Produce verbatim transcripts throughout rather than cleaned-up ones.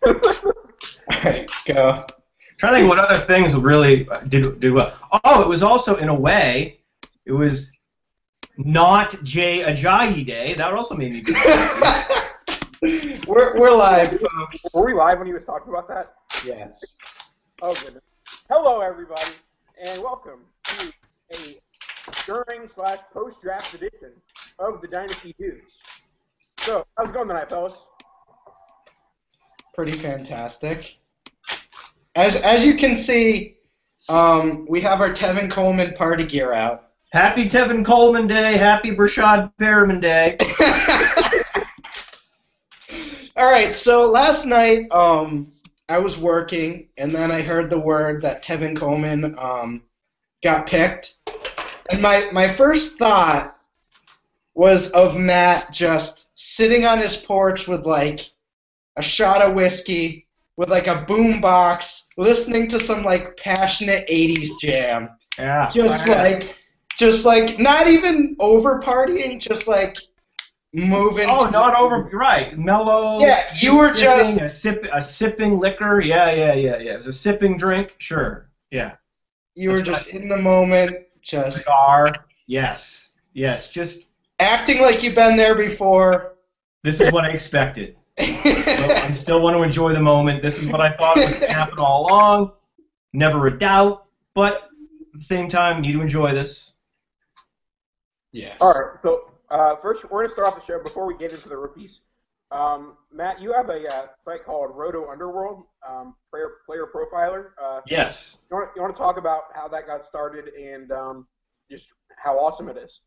All right, go. Trying to think what other things really did did well. Oh, it was also in a way, it was not Jay Ajayi Day. That also made me. we're we're live, folks. Were we live when he was talking about that? Yes. Oh goodness. Hello everybody, and welcome to a during slash post draft edition of the Dynasty Dudes. So, how's it going tonight, fellas? Pretty fantastic. As as you can see, um, we have our Tevin Coleman party gear out. Happy Tevin Coleman Day. Happy Brashad Perriman Day. All right, so last night um, I was working, and then I heard the word that Tevin Coleman um, got picked. And my, my first thought was of Matt just sitting on his porch with, like, a shot of whiskey, with, like, a boom box, listening to some, like, passionate eighties jam. Yeah. Just, yeah. like, just, like, not even over-partying, just, like, moving. Oh, to not the- over. Right. Mellow. Yeah, you were sipping, just... A, sip, a sipping liquor. Yeah, yeah, yeah, yeah. It was a sipping drink. Sure. Yeah. You were That's just right. in the moment, just... Cigar. Yes. Yes. Just... acting like you've been there before. This is what I expected. But I still want to enjoy the moment. This is what I thought was going to happen all along. Never a doubt. But at the same time, need to enjoy this. Yes. All right, so uh, first we're going to start off the show before we get into the rookies. Um, Matt, you have a uh, site called Roto Underworld, um, player, player profiler. Uh, Yes. you want, you want to talk about how that got started and um, just how awesome it is?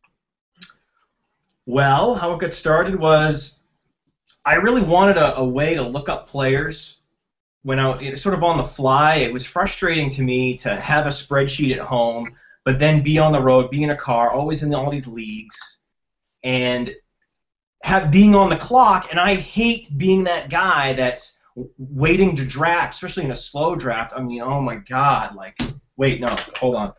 Well, how it got started was I really wanted a, a way to look up players when I it, sort of on the fly. It was frustrating to me to have a spreadsheet at home, but then be on the road, be in a car, always in all these leagues, and have being on the clock. And I hate being that guy that's waiting to draft, especially in a slow draft. I mean, oh my God! Like, wait, no, hold on.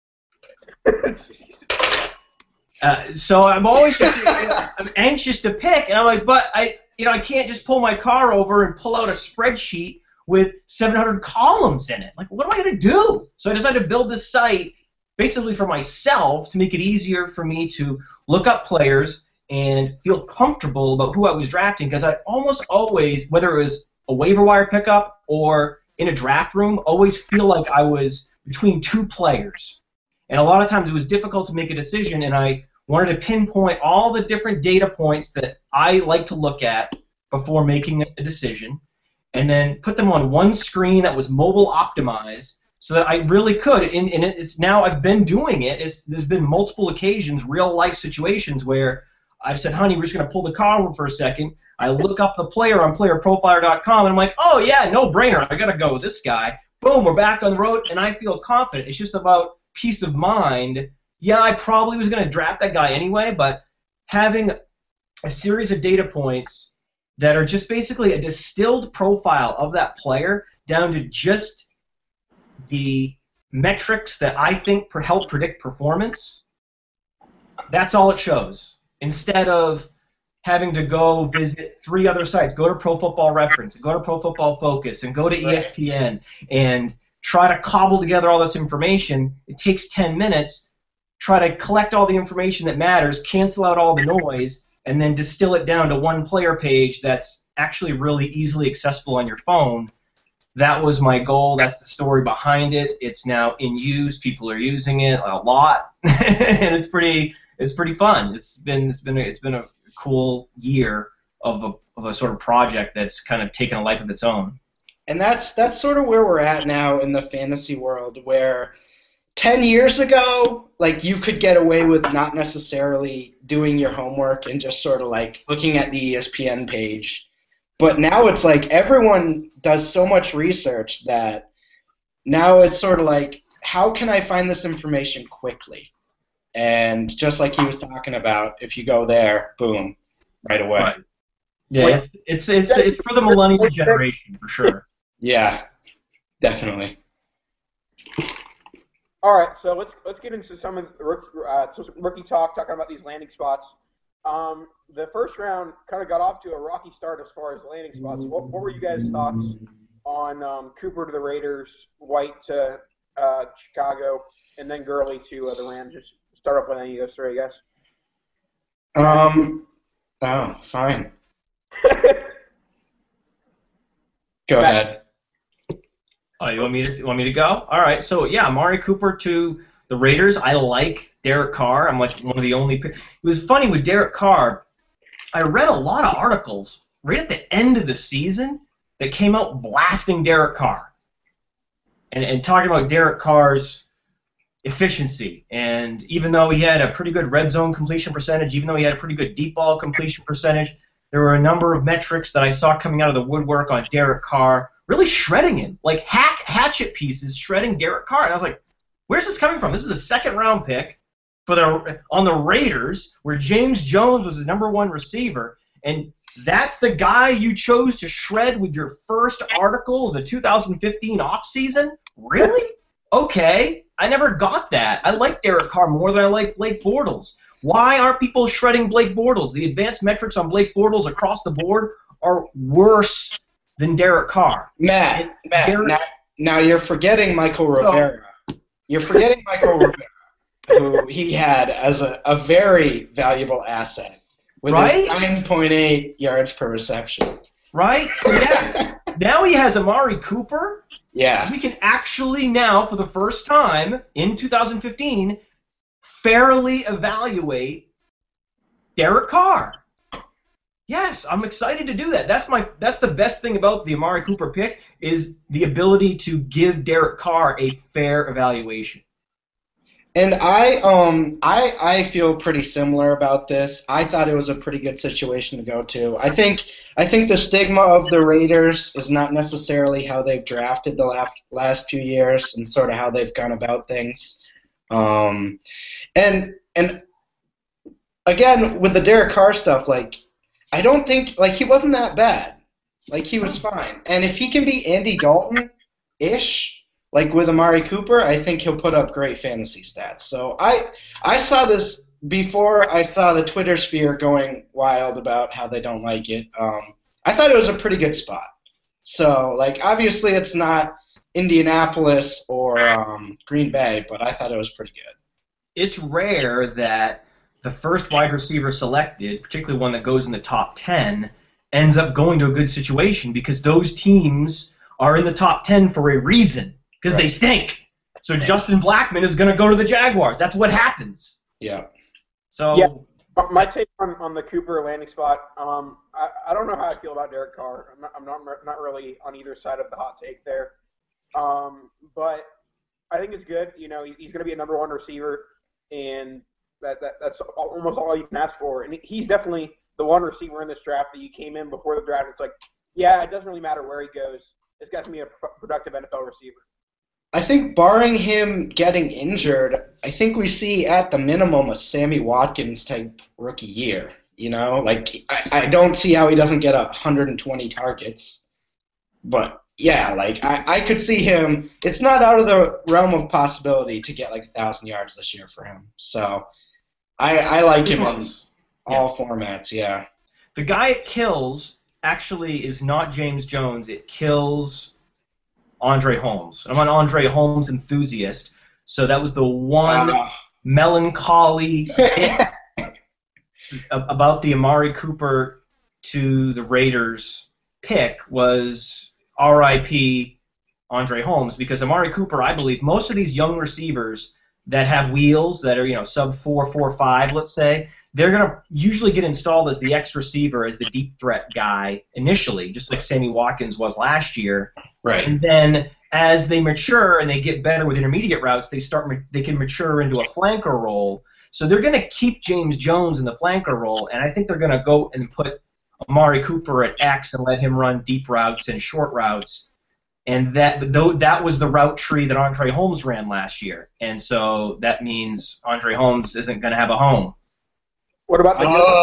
Uh, so I'm always just, I'm anxious to pick, and I'm like, but I, you know, I can't just pull my car over and pull out a spreadsheet with seven hundred columns in it. Like, what am I going to do? So I decided to build this site basically for myself to make it easier for me to look up players and feel comfortable about who I was drafting, because I almost always, whether it was a waiver wire pickup or in a draft room, always feel like I was between two players. And a lot of times it was difficult to make a decision, and I wanted to pinpoint all the different data points that I like to look at before making a decision, and then put them on one screen that was mobile optimized so that I really could. And, and it's now I've been doing it. It's, there's been multiple occasions, real-life situations where I've said, honey, we're just going to pull the car over for a second. I look up the player on player profiler dot com, and I'm like, oh, yeah, no-brainer. I got to go with this guy. Boom, we're back on the road, and I feel confident. It's just about peace of mind. Yeah, I probably was going to draft that guy anyway, but having a series of data points that are just basically a distilled profile of that player down to just the metrics that I think per- help predict performance, that's all it shows. Instead of having to go visit three other sites, go to Pro Football Reference, go to Pro Football Focus, and go to E S P N, and try to cobble together all this information. It takes ten minutes. Try to collect all the information that matters, cancel out all the noise, and then distill it down to one player page that's actually really easily accessible on your phone. That was my goal. That's the story behind it. It's now in use. People are using it a lot, and it's pretty. It's pretty fun. It's been. It's been. A, it's been a cool year of a of a sort of project that's kind of taken a life of its own. And that's that's sort of where we're at now in the fantasy world, where ten years ago, like, you could get away with not necessarily doing your homework and just sort of like looking at the E S P N page. But now it's like everyone does so much research that now it's sort of like, how can I find this information quickly? And just like he was talking about, if you go there, boom, right away. Right. Yeah, it's it's it's, it's for the millennial generation for sure. Yeah, definitely. All right, so let's let's get into some of the rookie, uh, some rookie talk, talking about these landing spots. Um, the first round kind of got off to a rocky start as far as landing spots. What, what were you guys' thoughts on um, Cooper to the Raiders, White to uh, Chicago, and then Gurley to uh, the Rams? Just start off with any of those three, I guess. Um. Oh, fine. Go ahead. Oh, you want me to you want me to go? All right. So yeah, Amari Cooper to the Raiders. I like Derek Carr. I'm like one of the only. It was funny with Derek Carr. I read a lot of articles right at the end of the season that came out blasting Derek Carr and and talking about Derek Carr's efficiency. And even though he had a pretty good red zone completion percentage, even though he had a pretty good deep ball completion percentage, there were a number of metrics that I saw coming out of the woodwork on Derek Carr, really shredding him, like hack hatchet pieces, shredding Derek Carr. And I was like, where's this coming from? This is a second round pick for the on the Raiders, where James Jones was his number one receiver, and that's the guy you chose to shred with your first article of the two thousand fifteen offseason? Really? Okay. I never got that. I like Derek Carr more than I like Blake Bortles. Why aren't people shredding Blake Bortles? The advanced metrics on Blake Bortles across the board are worse than Derek Carr. Matt, Matt, Derek, now, now you're forgetting Michael Rivera. You're forgetting Michael Rivera, who he had as a, a very valuable asset with right? his nine point eight yards per reception. Right? So yeah, now he has Amari Cooper. Yeah. We can actually now, for the first time in two thousand fifteen, fairly evaluate Derek Carr. Yes, I'm excited to do that. That's my that's the best thing about the Amari Cooper pick is the ability to give Derek Carr a fair evaluation. And I um I I feel pretty similar about this. I thought it was a pretty good situation to go to. I think I think the stigma of the Raiders is not necessarily how they've drafted the last last few years and sort of how they've gone about things. Um, and and again with the Derek Carr stuff, like I don't think like he wasn't that bad. Like he was fine. And if he can be Andy Dalton-ish. Like with Amari Cooper, I think he'll put up great fantasy stats. So I I saw this before I saw the Twitter sphere going wild about how they don't like it. Um, I thought it was a pretty good spot. So like obviously it's not Indianapolis or um, Green Bay, but I thought it was pretty good. It's rare that the first wide receiver selected, particularly one that goes in the top ten, ends up going to a good situation because those teams are in the top ten for a reason. Because right. They stink. So Justin Blackmon is going to go to the Jaguars. That's what happens. Yeah. So yeah. My take on, on the Cooper landing spot, um, I, I don't know how I feel about Derek Carr. I'm not, I'm not not really on either side of the hot take there. Um, but I think it's good. You know, he's going to be a number one receiver, and that, that that's almost all you can ask for. And he's definitely the one receiver in this draft that you came in before the draft. It's like, yeah, it doesn't really matter where he goes. This guy's going to be a productive N F L receiver. I think barring him getting injured, I think we see at the minimum a Sammy Watkins type rookie year. You know, like I, I don't see how he doesn't get one hundred twenty targets. But yeah, like I, I could see him. It's not out of the realm of possibility to get like a thousand yards this year for him. So I, I like him in all yeah. formats. Yeah. The guy it kills actually is not James Jones. It kills Andre Holmes. I'm an Andre Holmes enthusiast, so that was the one wow. melancholy bit about the Amari Cooper to the Raiders pick was R I P Andre Holmes, because Amari Cooper, I believe, most of these young receivers that have wheels that are, you know, sub four, four, five, let's say, they're going to usually get installed as the X receiver, as the deep threat guy initially, just like Sammy Watkins was last year. Right. And then as they mature and they get better with intermediate routes, they start they can mature into a flanker role. So they're going to keep James Jones in the flanker role, and I think they're going to go and put Amari Cooper at X and let him run deep routes and short routes. And that though that was the route tree that Andre Holmes ran last year. And so that means Andre Holmes isn't going to have a home. What about the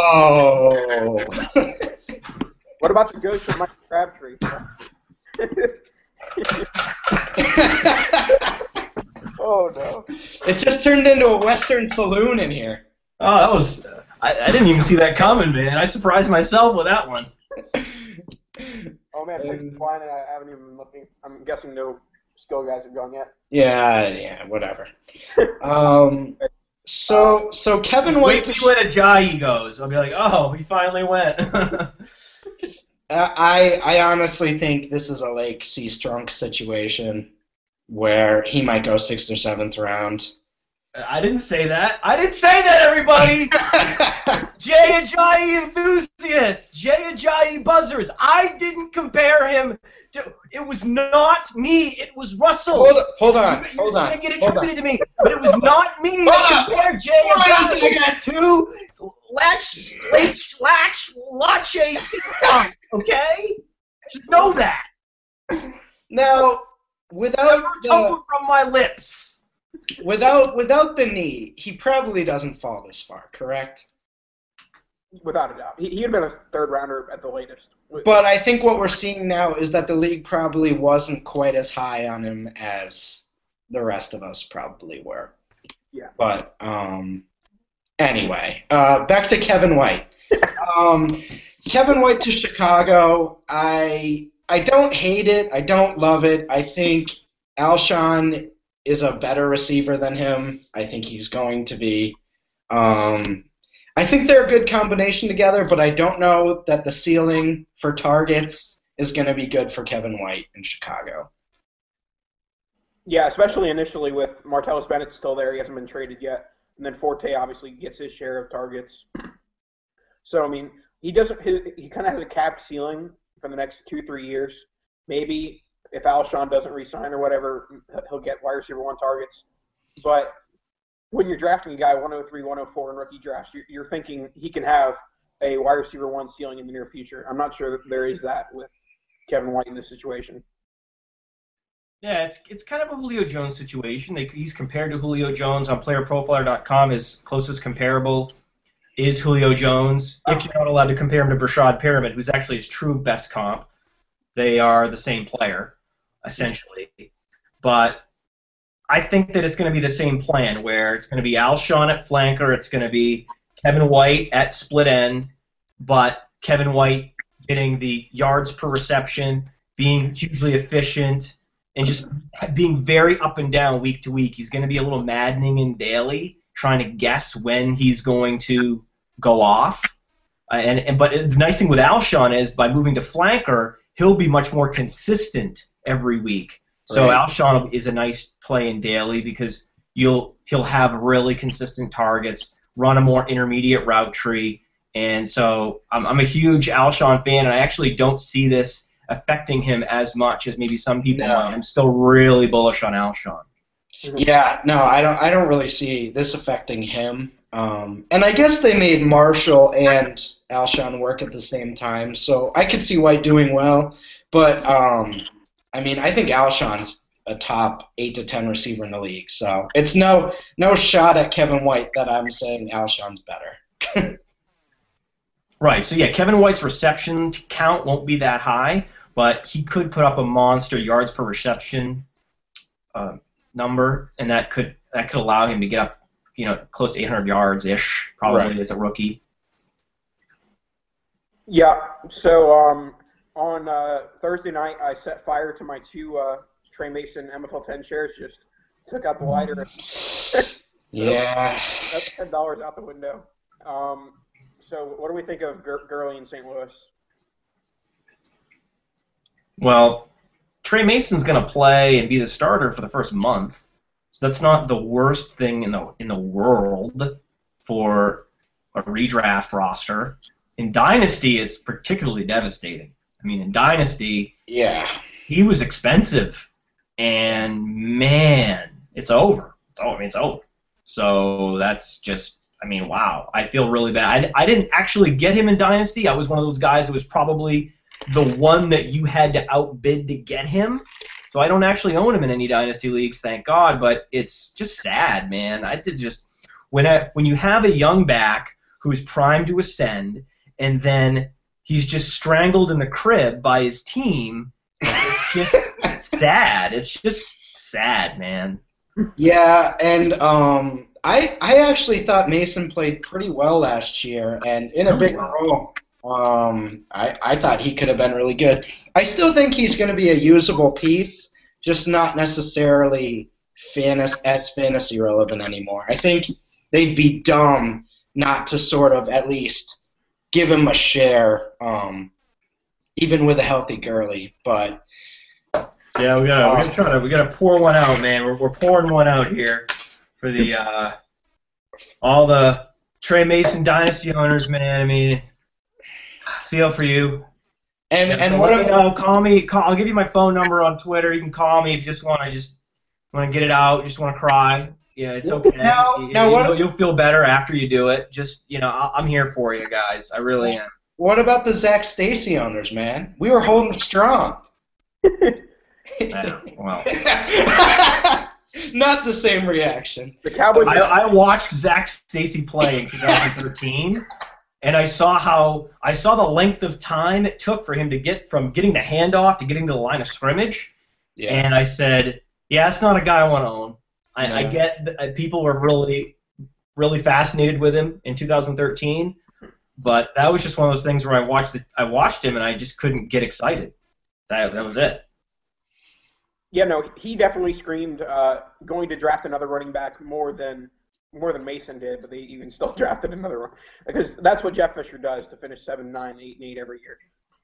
oh. ghost? What about the ghost of Michael Crabtree? Oh no! It just turned into a Western saloon in here. Oh, that was. I, I didn't even see that coming, man. I surprised myself with that one. Oh man, picks decline, and I haven't even been looking. I'm guessing no skill guys have gone yet. Yeah, yeah, whatever. um, so so Kevin White. Wait till when Ajayi goes. I'll be like, oh, he finally went. I I honestly think this is a Lake C. Strunk situation where he might go sixth or seventh round. I didn't say that. I didn't say that, everybody. Jay Ajayi enthusiasts, Jay Ajayi buzzers. I didn't compare him to. It was not me. It was Russell. Hold, hold on. You, hold on. Going to get hold attributed on. to me, but it was not me that compared Jay Ajayi to Latch Latch Latch Lache Strunk. Okay, just know that. Now, without Never the, tumble from my lips. without without the knee, he probably doesn't fall this far. Correct. Without a doubt. He, he'd have been a third rounder at the latest. But I think what we're seeing now is that the league probably wasn't quite as high on him as the rest of us probably were. Yeah. But um, anyway, uh, back to Kevin White. um, Kevin White to Chicago. I I don't hate it. I don't love it. I think Alshon is a better receiver than him. I think he's going to be. Um, I think they're a good combination together, but I don't know that the ceiling for targets is going to be good for Kevin White in Chicago. Yeah, especially initially with Martellus Bennett still there. He hasn't been traded yet. And then Forte obviously gets his share of targets. So, I mean, he doesn't. He, he kind of has a capped ceiling for the next two, three years. Maybe if Alshon doesn't re-sign or whatever, he'll get wide receiver one targets. But when you're drafting a guy one oh three, one oh four in rookie drafts, you're, you're thinking he can have a wide receiver one ceiling in the near future. I'm not sure that there is that with Kevin White in this situation. Yeah, it's it's kind of a Julio Jones situation. They, he's compared to Julio Jones on player profiler dot com. His closest comparable is Julio Jones. If you're not allowed to compare him to Brashad Pyramid, who's actually his true best comp, they are the same player, essentially. But I think that it's going to be the same plan, where it's going to be Alshon at flanker, it's going to be Kevin White at split end, but Kevin White getting the yards per reception, being hugely efficient, and just being very up and down week to week. He's going to be a little maddening in daily, trying to guess when he's going to go off. Uh, and, and But the nice thing with Alshon is by moving to flanker, he'll be much more consistent every week. So Right. Alshon is a nice play in daily because you'll he'll have really consistent targets, run a more intermediate route tree, and so I'm, I'm a huge Alshon fan, and I actually don't see this affecting him as much as maybe some people No. might. I'm still really bullish on Alshon. Yeah, no, I don't. I don't really see this affecting him. Um, and I guess they made Marshall and Alshon work at the same time, so I could see White doing well. But um, I mean, I think Alshon's a top eight to ten receiver in the league, so it's no no shot at Kevin White that I'm saying Alshon's better. Right. So yeah, Kevin White's reception count won't be that high, but he could put up a monster yards per reception uh, number, and that could that could allow him to get up, you know, close to eight hundred yards ish, probably Right. as a rookie. Yeah. So um, on uh, Thursday night, I set fire to my two uh, Trey Mason M F L ten shares. Just took out the lighter. Yeah. That's ten dollars out the window. Um, so what do we think of Gur- Gurley in Saint Louis? Well, Trey Mason's going to play and be the starter for the first month, so that's not the worst thing in the in the world for a redraft roster. In Dynasty, it's particularly devastating. I mean, in Dynasty, Yeah. he was expensive, and man, it's over. It's over. I mean, it's over. So that's just, I mean, wow. I feel really bad. I, I didn't actually get him in Dynasty. I was one of those guys that was probably the one that you had to outbid to get him. So I don't actually own him in any Dynasty leagues, thank God. But it's just sad, man. I did just when I, when you have a young back who's primed to ascend, and then he's just strangled in the crib by his team. It's just sad. It's just sad, man. Yeah, and um, I I actually thought Mason played pretty well last year, and in a big role. Um, I I thought he could have been really good. I still think he's going to be a usable piece, just not necessarily fantasy, as fantasy relevant anymore. I think they'd be dumb not to sort of at least give him a share, um, even with a healthy Gurley. But yeah, we gotta, um, we gotta try to we gotta pour one out, man. We're we're pouring one out here for the uh, all the Trey Mason dynasty owners, man. I mean, feel for you. And yeah, and so what you know, call me. Call, I'll give you my phone number on Twitter. You can call me if you just want to just want to get it out. Just want to cry. Yeah, it's okay. Now, you, now you, what, you'll, you'll feel better after you do it. Just you know, I'm here for you guys. I really am. What about the Zach Stacy owners, man? We were holding strong. I know. Well, not the same reaction. The Cowboys. I, I watched Zach Stacy play in twenty thirteen, and I saw how I saw the length of time it took for him to get from getting the handoff to getting to the line of scrimmage. Yeah. And I said, "Yeah, that's not a guy I want to own." I, Yeah. I get that people were really, really fascinated with him in two thousand thirteen, but that was just one of those things where I watched it, I watched him and I just couldn't get excited. That that was it. Yeah, no, he definitely screamed uh, going to draft another running back more than more than Mason did, but they even still drafted another one because that's what Jeff Fisher does to finish seven, nine, eight, and eight every year.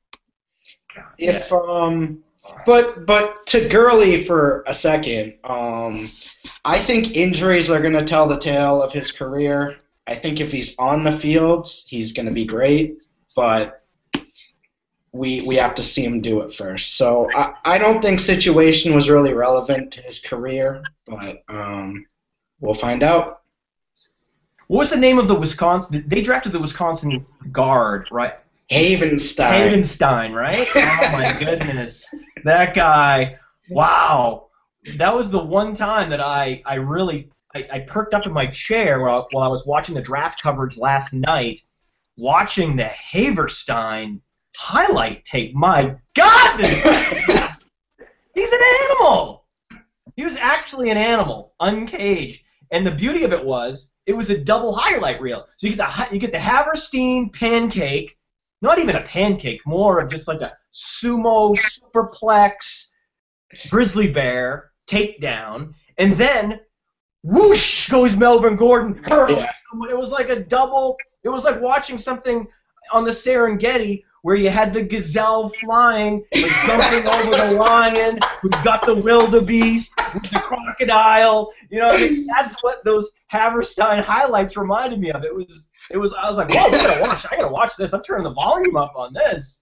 If um, but but to Gurley for a second, um, I think injuries are going to tell the tale of his career. I think if he's on the field, he's going to be great, but we we have to see him do it first. So I, I don't think situation was really relevant to his career, but um, we'll find out. What was the name of the Wisconsin? They drafted the Wisconsin guard, right? Havenstein. Havenstein, right? Oh my goodness, that guy! Wow, that was the one time that I I really I, I perked up in my chair while while I was watching the draft coverage last night, watching the Haverstein highlight tape. My God, this guy, he's an animal. He was actually an animal, uncaged, and the beauty of it was it was a double highlight reel. So you get the you get the Haverstein pancake. Not even a pancake, more of just like a sumo superplex grizzly bear takedown, and then whoosh goes Melvin Gordon. Yeah. It was like a double. It was like watching something on the Serengeti where you had the gazelle flying, like jumping over the lion, who's got the wildebeest, with the crocodile. You know, I mean, that's what those Haverstein highlights reminded me of. It was. It was. I was like, whoa, I gotta watch. I gotta watch this. I'm turning the volume up on this.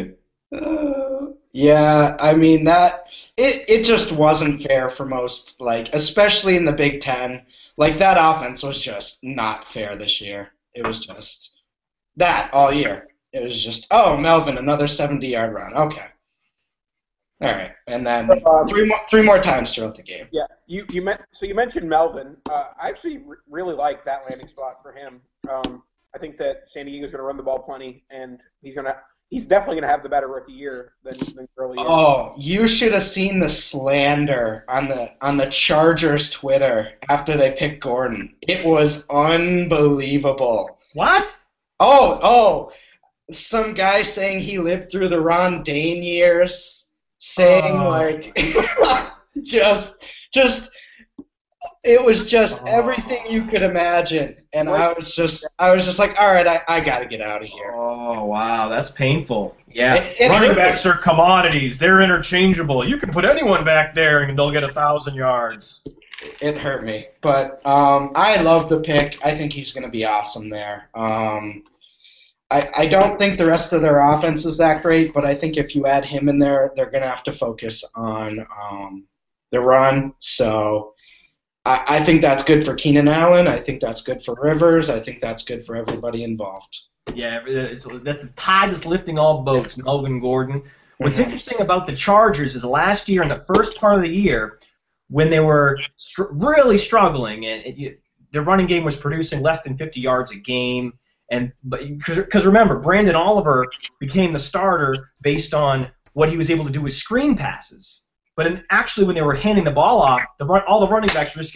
Uh, yeah, I mean that it it just wasn't fair for most, like especially in the Big Ten. Like that offense was just not fair this year. It was just that all year. It was just oh Melvin another seventy yard run. Okay, all right, and then Um, three more three more times throughout the game. Yeah, you you meant so you mentioned Melvin. Uh, I actually re- really like that landing spot for him. Um, I think that San Diego's going to run the ball plenty, and he's going to he's definitely going to have the better rookie year than than Gurley is. Oh, you should have seen the slander on the on the Chargers Twitter after they picked Gordon. It was unbelievable. What? Oh, oh, some guy saying he lived through the Ron Dane years, saying Oh. like just just it was just Oh. everything you could imagine, and I was just I was just like, all right, I, I got to get out of here. Oh wow, that's painful. Yeah, It- it running hurt. backs are commodities. They're interchangeable. You can put anyone back there and they'll get a thousand yards. It hurt me, but um, I love the pick. I think he's going to be awesome there. Um, I, I don't think the rest of their offense is that great, but I think if you add him in there, they're going to have to focus on um, the run. So I, I think that's good for Keenan Allen. I think that's good for Rivers. I think that's good for everybody involved. Yeah, it's, that's the tide that's lifting all boats, Melvin Gordon. What's Mhm. interesting about the Chargers is last year, in the first part of the year, when they were str- really struggling, and it, you, their running game was producing less than fifty yards a game, and but because remember, Brandon Oliver became the starter based on what he was able to do with screen passes. But in, actually, when they were handing the ball off, the run, all the running backs were just getting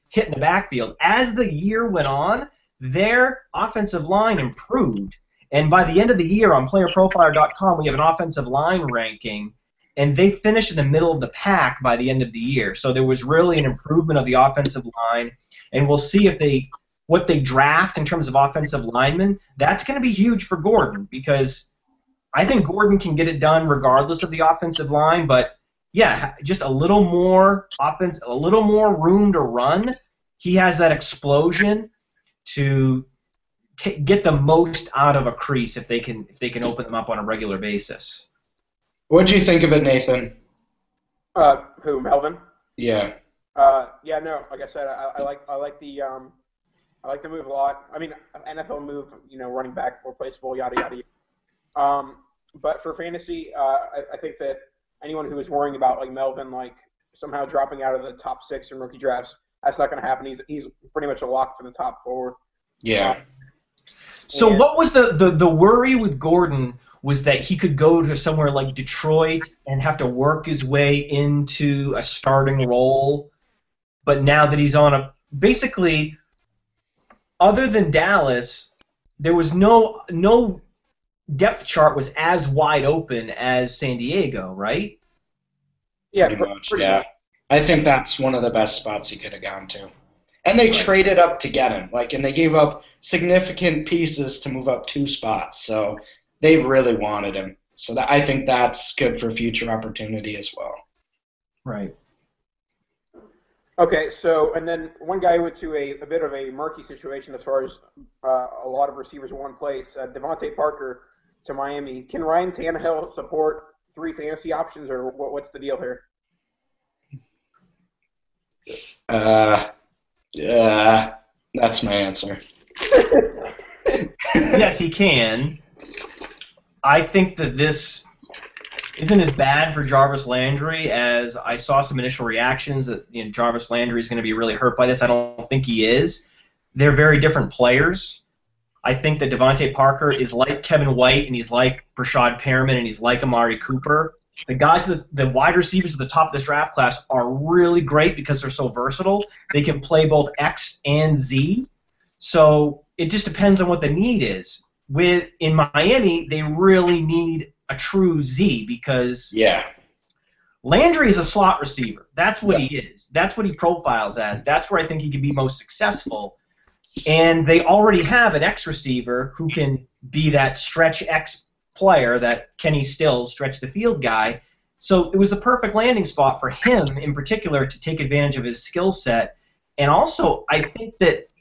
hit in the backfield. As the year went on, their offensive line improved. And by the end of the year on player profiler dot com, we have an offensive line ranking, and they finished in the middle of the pack by the end of the year. So there was really an improvement of the offensive line, and we'll see if they what they draft in terms of offensive linemen. That's going to be huge for Gordon, because I think Gordon can get it done regardless of the offensive line, but yeah, just a little more offense, a little more room to run. He has that explosion to t- get the most out of a crease if they can if they can open them up on a regular basis. What do you think of it, Nathan? Uh, who, Melvin? Yeah. Uh, yeah, no. Like I said, I, I like I like the um, I like the move a lot. I mean, N F L move, you know, running back replaceable, yada yada. yada. Um, but for fantasy, uh, I, I think that anyone who is worrying about like Melvin, like somehow dropping out of the top six in rookie drafts, that's not going to happen. He's he's pretty much a lock for the top four. Yeah. Um, So and- what was the, the, the worry with Gordon was that he could go to somewhere like Detroit and have to work his way into a starting role, but now that he's on a basically, other than Dallas, there was no no depth chart was as wide open as San Diego, right? yeah, Pretty pr- much, pretty yeah. much. I think that's one of the best spots he could have gone to. And they Right. traded up to get him, like, and they gave up significant pieces to move up two spots. So they really wanted him. So that I think that's good for future opportunity as well. Right. Okay, so and then one guy went to a, a bit of a murky situation as far as uh, a lot of receivers in one place. Uh, Devontae Parker to Miami. Can Ryan Tannehill support three fantasy options, or what, what's the deal here? Uh, yeah, that's my answer. Yes, he can. I think that this isn't as bad for Jarvis Landry as I saw some initial reactions that you know, Jarvis Landry is going to be really hurt by this. I don't think he is. They're very different players. I think that Devontae Parker is like Kevin White, and he's like Rashad Perriman, and he's like Amari Cooper. The guys, the, the wide receivers at the top of this draft class are really great because they're so versatile. They can play both X and Z. So it just depends on what the need is. With in Miami, they really need a true Z because Yeah. Landry is a slot receiver. That's what Yeah. he is. That's what he profiles as. That's where I think he can be most successful. And they already have an X receiver who can be that stretch X player, that Kenny Stills, stretch the field guy. So it was the perfect landing spot for him in particular to take advantage of his skill set. And also, I think that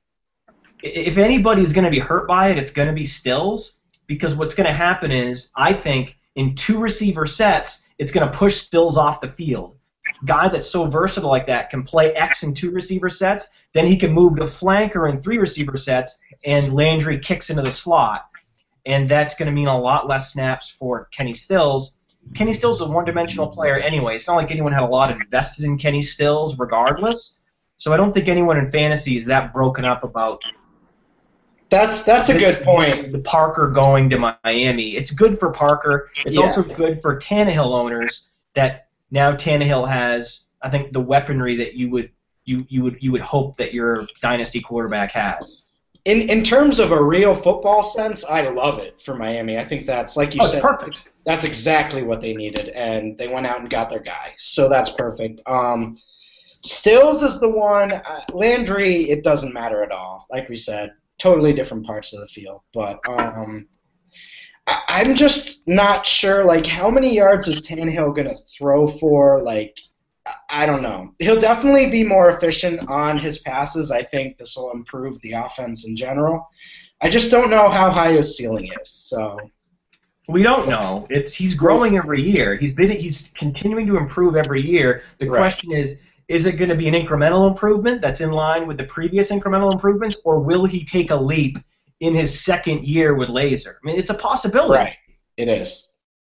if anybody's going to be hurt by it, it's going to be Stills, because what's going to happen is, I think, in two receiver sets, it's going to push Stills off the field. A guy that's so versatile like that can play X in two receiver sets, then he can move to flanker in three receiver sets, and Landry kicks into the slot. And that's going to mean a lot less snaps for Kenny Stills. Kenny Stills is a one-dimensional player anyway. It's not like anyone had a lot invested in Kenny Stills regardless. So I don't think anyone in fantasy is that broken up about That's that's a this- good point. the Parker going to Miami. It's good for Parker. It's Yeah. also good for Tannehill owners that now Tannehill has, I think, the weaponry that you would you, you would you would hope that your dynasty quarterback has. In in terms of a real football sense, I love it for Miami. I think that's, like you Oh, it's said, perfect. that's exactly what they needed, and they went out and got their guy. So that's perfect. Um, Stills is the one. Uh, Landry, it doesn't matter at all. Like we said, totally different parts of the field. But um, I, I'm just not sure. Like, how many yards is Tannehill gonna throw for? Like, I- I don't know. He'll definitely be more efficient on his passes. I think this will improve the offense in general. I just don't know how high his ceiling is. So. We don't know. It's he's growing every year. He's been he's continuing to improve every year. The Right. question is, is it going to be an incremental improvement that's in line with the previous incremental improvements, or will he take a leap in his second year with Laser? I mean, it's a possibility. Right, it is.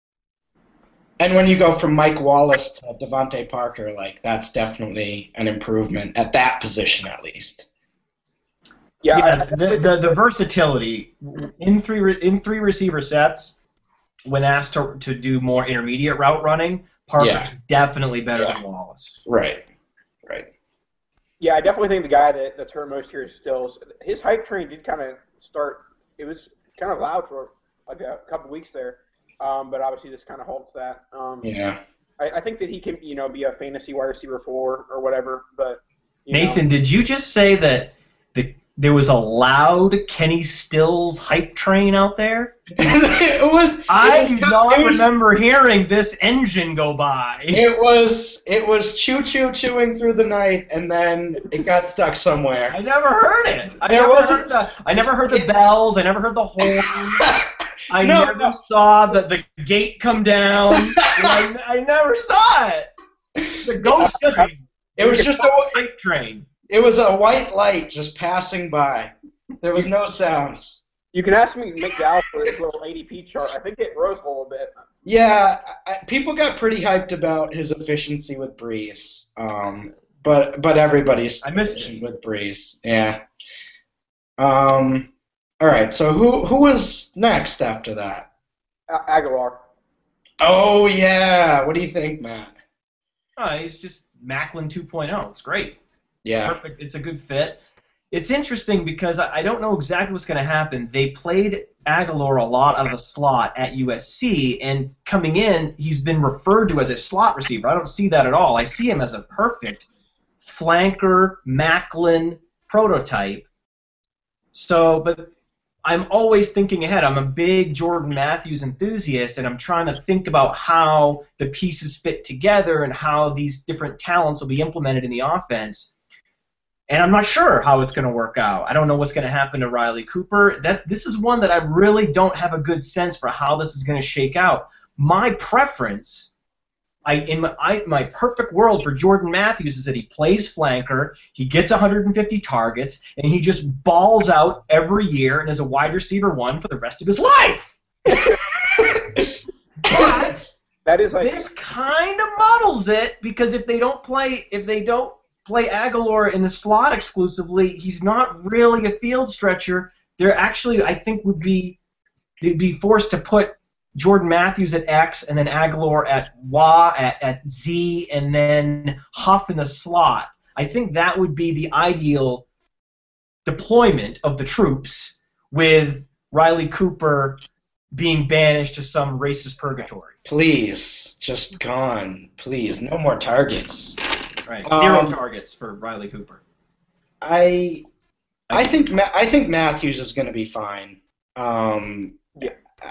And when you go from Mike Wallace to Devontae Parker, like, that's definitely an improvement at that position, at least. Yeah, Yeah, I- the, the the versatility in three re- in three receiver sets. When asked to, to do more intermediate route running, Parker's Yeah. definitely better Yeah. than Wallace. Right, right. Yeah, I definitely think the guy that, that's hurt most here is Stills. His hype train did kind of start. It was kind of loud for like a couple weeks there, um, but obviously this kind of halts that. Um, Yeah. I, I think that he can, you know, be a fantasy wide receiver four or whatever. But you Nathan, know. did you just say that the there was a loud Kenny Stills hype train out there? it was. I it do was, not it was, remember hearing this engine go by. It was. It was choo choo chewing through the night, and then it got stuck somewhere. I never heard it. I There never wasn't- heard the. I never heard the bells. I never heard the horn. I No, never no. saw the, the gate come down. I, I never saw it. The ghost shipping. It was just a. hype train. It was a white light just passing by. There was no sounds. You can ask me Mick Dow for his little A D P chart. I think it rose a little bit. Yeah, I, people got pretty hyped about his efficiency with Breeze. Um, but but everybody's I missed it. with Breeze. Yeah. Um. All right. So who who was next after that? A- Aguilar. Oh yeah. What do you think, Matt? Oh, he's just Macklin two point oh. It's great. Yeah. It's perfect. It's a good fit. It's interesting because I I don't know exactly what's going to happen. They played Aguilar a lot out of the slot at U S C, and coming in, he's been referred to as a slot receiver. I don't see that at all. I see him as a perfect flanker, Macklin prototype. So, but I'm always thinking ahead. I'm a big Jordan Matthews enthusiast, and I'm trying to think about how the pieces fit together and how these different talents will be implemented in the offense. And I'm not sure how it's going to work out. I don't know what's going to happen to Riley Cooper. That this is one that I really don't have a good sense for how this is going to shake out. My preference, I in my, I, my perfect world for Jordan Matthews is that he plays flanker, he gets one hundred fifty targets, and he just balls out every year and is a wide receiver one for the rest of his life. But That is like this kind of muddles it because if they don't play, if they don't play Aguilar in the slot exclusively, he's not really a field stretcher. They're actually, I think, would be they'd be forced to put Jordan Matthews at X and then Aguilar at Y at, at Z and then Huff in the slot. I think that would be the ideal deployment of the troops with Riley Cooper being banished to some racist purgatory. Please, just gone. Please, no more targets. Right. Zero Um, targets for Riley Cooper. I I think Ma- I think Matthews is going to be fine. Um, Yeah.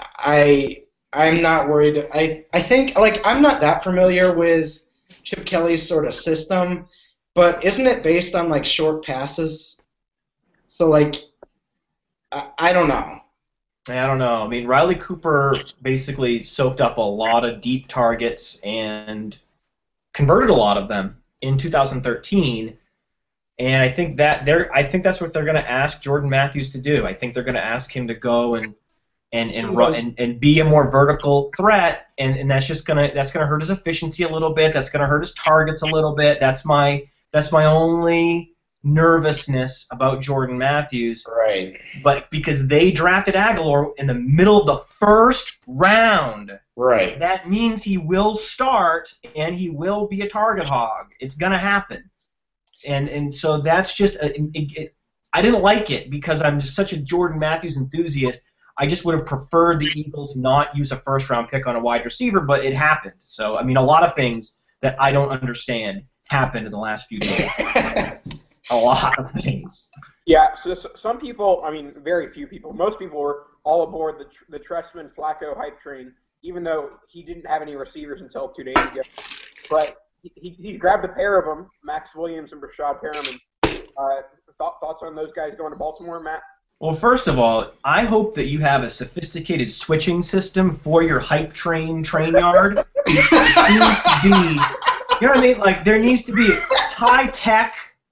I I'm not worried. I I think like I'm not that familiar with Chip Kelly's sort of system, but isn't it based on like short passes? So like I, I don't know. I don't know. I mean, Riley Cooper basically soaked up a lot of deep targets and converted a lot of them in two thousand thirteen, and I think that they're. I think that's what they're going to ask Jordan Matthews to do. I think they're going to ask him to go and and and run and, and be a more vertical threat, and, and that's just gonna that's gonna hurt his efficiency a little bit. That's gonna hurt his targets a little bit. That's my that's my only nervousness about Jordan Matthews. Right. But because they drafted Aguilar in the middle of the first round. Right. That means he will start and he will be a target hog. It's gonna happen, and and so that's just a, it, it, I didn't like it because I'm just such a Jordan Matthews enthusiast. I just would have preferred the Eagles not use a first round pick on a wide receiver, but it happened. So I mean, a lot of things that I don't understand happened in the last few days. A lot of things. Yeah, so, so some people, I mean, very few people, most people were all aboard the the Trestman Flacco hype train, even though he didn't have any receivers until two days ago. But he, he's grabbed a pair of them, Max Williams and Brashad Perriman. Uh, thought, thoughts on those guys going to Baltimore, Matt? Well, first of all, I hope that you have a sophisticated switching system for your hype train train yard. It needs to be, you know what I mean? Like, there needs to be high-tech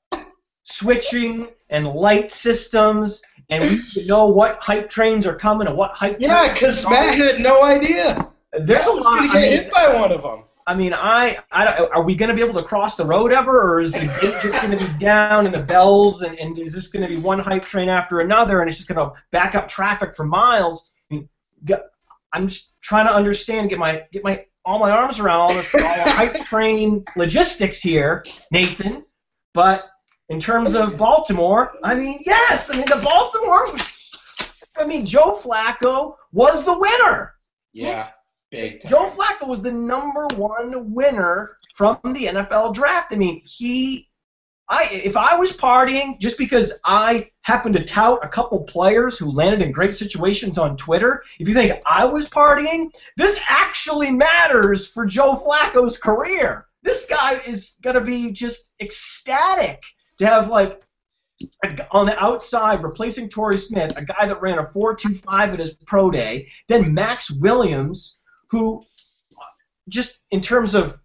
switching and light systems, and we should know what hype trains are coming and what hype Yeah, trains because are Matt had no idea. There's a I was lot. gonna I get mean, hit by one of them. I mean, I, I don't- are we going to be able to cross the road ever, or is the gate just going to be down and the bells, and, and is this going to be one hype train after another, and it's just going to back up traffic for miles? I mean, g- I'm just trying to understand, get my get my all my arms around all this all the hype train logistics here, Nathan. But in terms of Baltimore, I mean, yes. I mean, the Baltimore, I mean, Joe Flacco was the winner. Yeah, big time. Joe Flacco was the number one winner from the N F L draft. I mean, he, I, if I was partying just because I happened to tout a couple players who landed in great situations on Twitter, if you think I was partying, this actually matters for Joe Flacco's career. This guy is going to be just ecstatic to have, like, on the outside, replacing Torrey Smith, a guy that ran a four two five at his pro day, then Max Williams, who just in terms of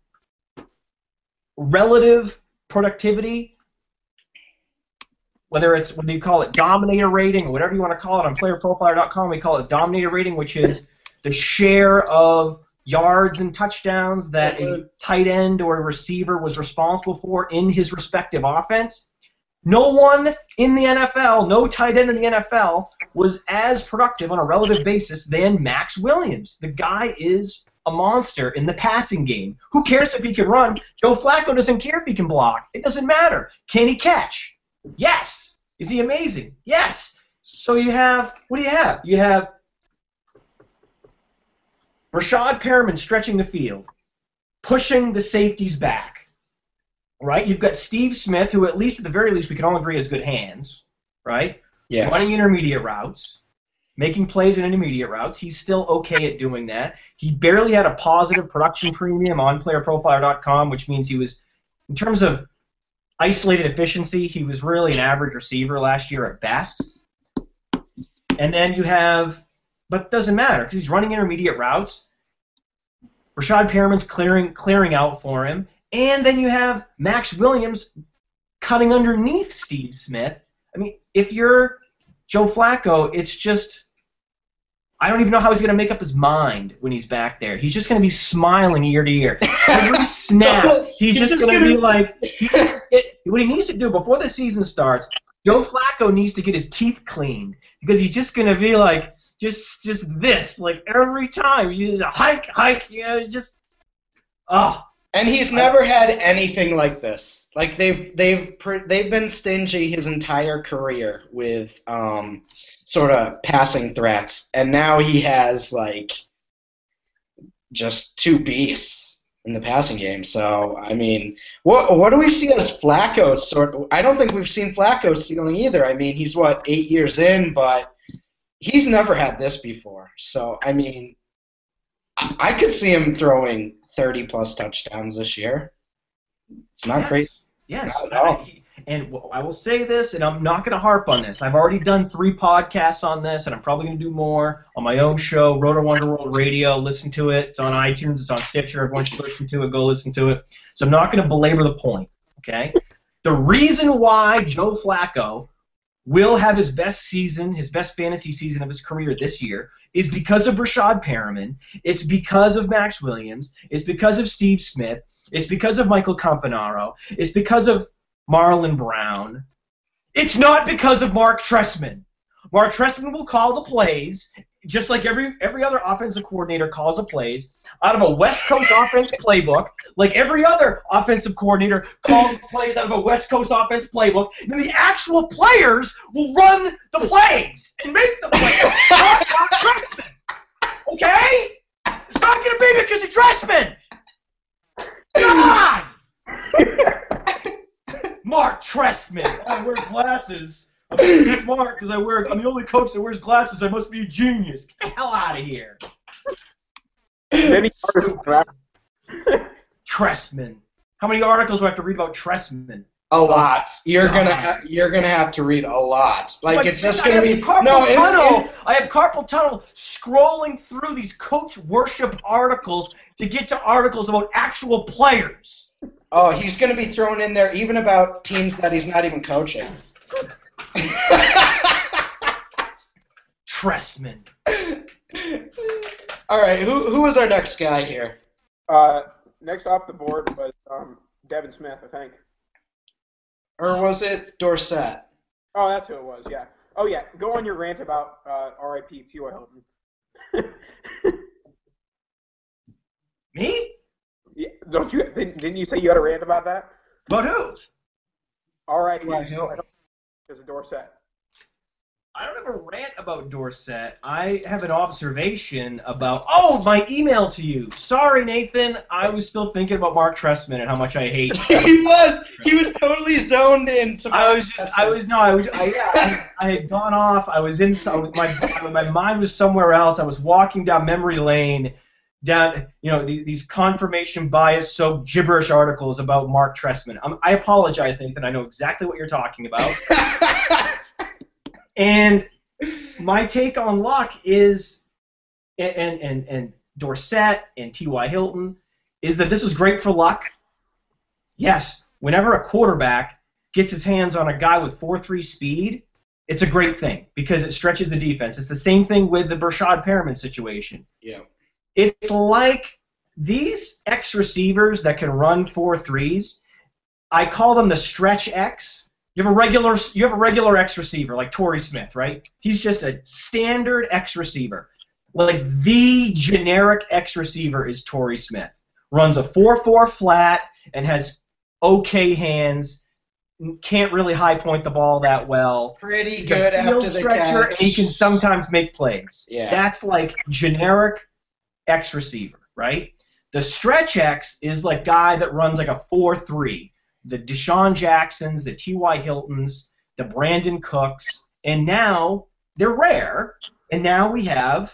relative productivity, whether it's whether you call it dominator rating or whatever you want to call it on player profiler dot com, we call it dominator rating, which is the share of yards and touchdowns that a tight end or a receiver was responsible for in his respective offense. No one in the N F L, no tight end in the N F L, was as productive on a relative basis than Max Williams. The guy is a monster in the passing game. Who cares if he can run? Joe Flacco doesn't care if he can block. It doesn't matter. Can he catch? Yes. Is he amazing? Yes. So you have, what do you have? You have Rashad Perriman stretching the field, pushing the safeties back. Right? You've got Steve Smith, who at least at the very least we can all agree has good hands, right? Yes. Running intermediate routes, making plays in intermediate routes. He's still okay at doing that. He barely had a positive production premium on player profiler dot com, which means he was, in terms of isolated efficiency, he was really an average receiver last year at best. And then you have, but it doesn't matter because he's running intermediate routes. Rashad Perriman's clearing clearing out for him. And then you have Max Williams cutting underneath Steve Smith. I mean, if you're Joe Flacco, it's just, I don't even know how he's going to make up his mind when he's back there. He's just going to be smiling ear to ear. Every snap, he's, he's just going to be like, he, it, what he needs to do before the season starts, Joe Flacco needs to get his teeth cleaned because he's just going to be like, just just this, like every time. You just hike, hike, you know, just, oh. And he's never had anything like this. Like they've they've they've been stingy his entire career with um, sort of passing threats, and now he has like just two beasts in the passing game. So I mean, what what do we see as Flacco's sort of? I don't think we've seen Flacco's ceiling either. I mean, he's what eight years in, but he's never had this before. So I mean, I, I could see him throwing thirty plus touchdowns this year. It's not yes. great. Yes. Not at all. And I will say this, and I'm not going to harp on this. I've already done three podcasts on this, and I'm probably going to do more on my own show, Roto Wonderworld Radio. Listen to it. It's on iTunes. It's on Stitcher. Everyone should listen to it. Go listen to it. So I'm not going to belabor the point, okay? The reason why Joe Flacco will have his best season, his best fantasy season of his career this year, is because of Rashad Perriman. It's because of Max Williams. It's because of Steve Smith. It's because of Michael Campanaro. It's because of Marlon Brown. It's not because of Mark Trestman. Mark Trestman will call the plays, just like every every other offensive coordinator calls the plays, out of a West Coast offense playbook, like every other offensive coordinator calls plays out of a West Coast offense playbook. Then the actual players will run the plays and make the plays. Not Mark Trestman. Okay? It's not going to be because of Trestman. God! Mark Trestman. I wear glasses. I'm smart because I wear. I'm the only coach that wears glasses. I must be a genius. Get the hell out of here. Trestman. How many articles do I have to read about Trestman? A lot. You're God. gonna ha- you're gonna have to read a lot. Like But it's just I gonna have be carpal no. It's, tunnel. it, I have carpal tunnel scrolling through these coach worship articles to get to articles about actual players. oh, he's gonna be thrown in there even about teams that he's not even coaching. Trestman. All right, who who is our next guy here? Uh, next off the board was um, Devin Smith, I think. Or was it Dorsett? Oh, that's who it was. Yeah. Oh, yeah. Go on your rant about uh, R I P T Y Hilton. Me? Yeah, don't you? Didn't, didn't you say you had a rant about that? About who? All right, Well, yes, he'll- I don't- there's a Dorsett. I don't have a rant about Dorsett. I have an observation about. Oh, my email to you. Sorry, Nathan. I was still thinking about Mark Trestman and how much I hate. he was. He was totally zoned into. I was just. I was no. I was. I, I, I had gone off. I was in. some- My my mind was somewhere else. I was walking down memory lane, down. You know the, these confirmation bias, so gibberish articles about Mark Trestman. Um, I apologize, Nathan. I know exactly what you're talking about. And my take on Luck is, and and and Dorsett and T Y. Hilton, is that this is great for Luck. Yes, whenever a quarterback gets his hands on a guy with four three speed, it's a great thing because it stretches the defense. It's the same thing with the Brashad Perriman situation. Yeah. It's like these X receivers that can run four threes. I call them the stretch X. You have a regular, you have a regular X receiver like Torrey Smith, right? He's just a standard X receiver. Like the generic X receiver is Torrey Smith. Runs a four four flat and has okay hands. Can't really high point the ball that well. Pretty He's good a field after the stretcher, catch. and he can sometimes make plays. Yeah. That's like generic X receiver, right? The stretch X is like guy that runs like a four three. The Deshaun Jacksons, the T Y. Hiltons, the Brandon Cooks, and now they're rare. And now we have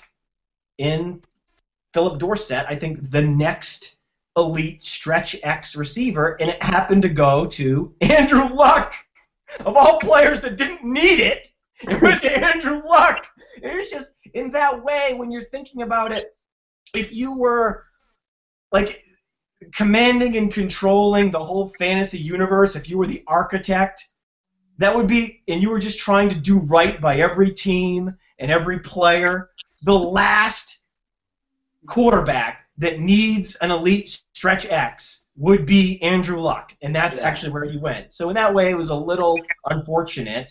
in Philip Dorsett, I think, the next elite stretch X receiver, and it happened to go to Andrew Luck. Of all players that didn't need it, it was Andrew Luck. And it's just, in that way, when you're thinking about it, if you were, like, commanding and controlling the whole fantasy universe, if you were the architect, that would be, and you were just trying to do right by every team and every player, the last quarterback that needs an elite stretch X would be Andrew Luck, and that's Yeah. actually where he went. So in that way, it was a little unfortunate.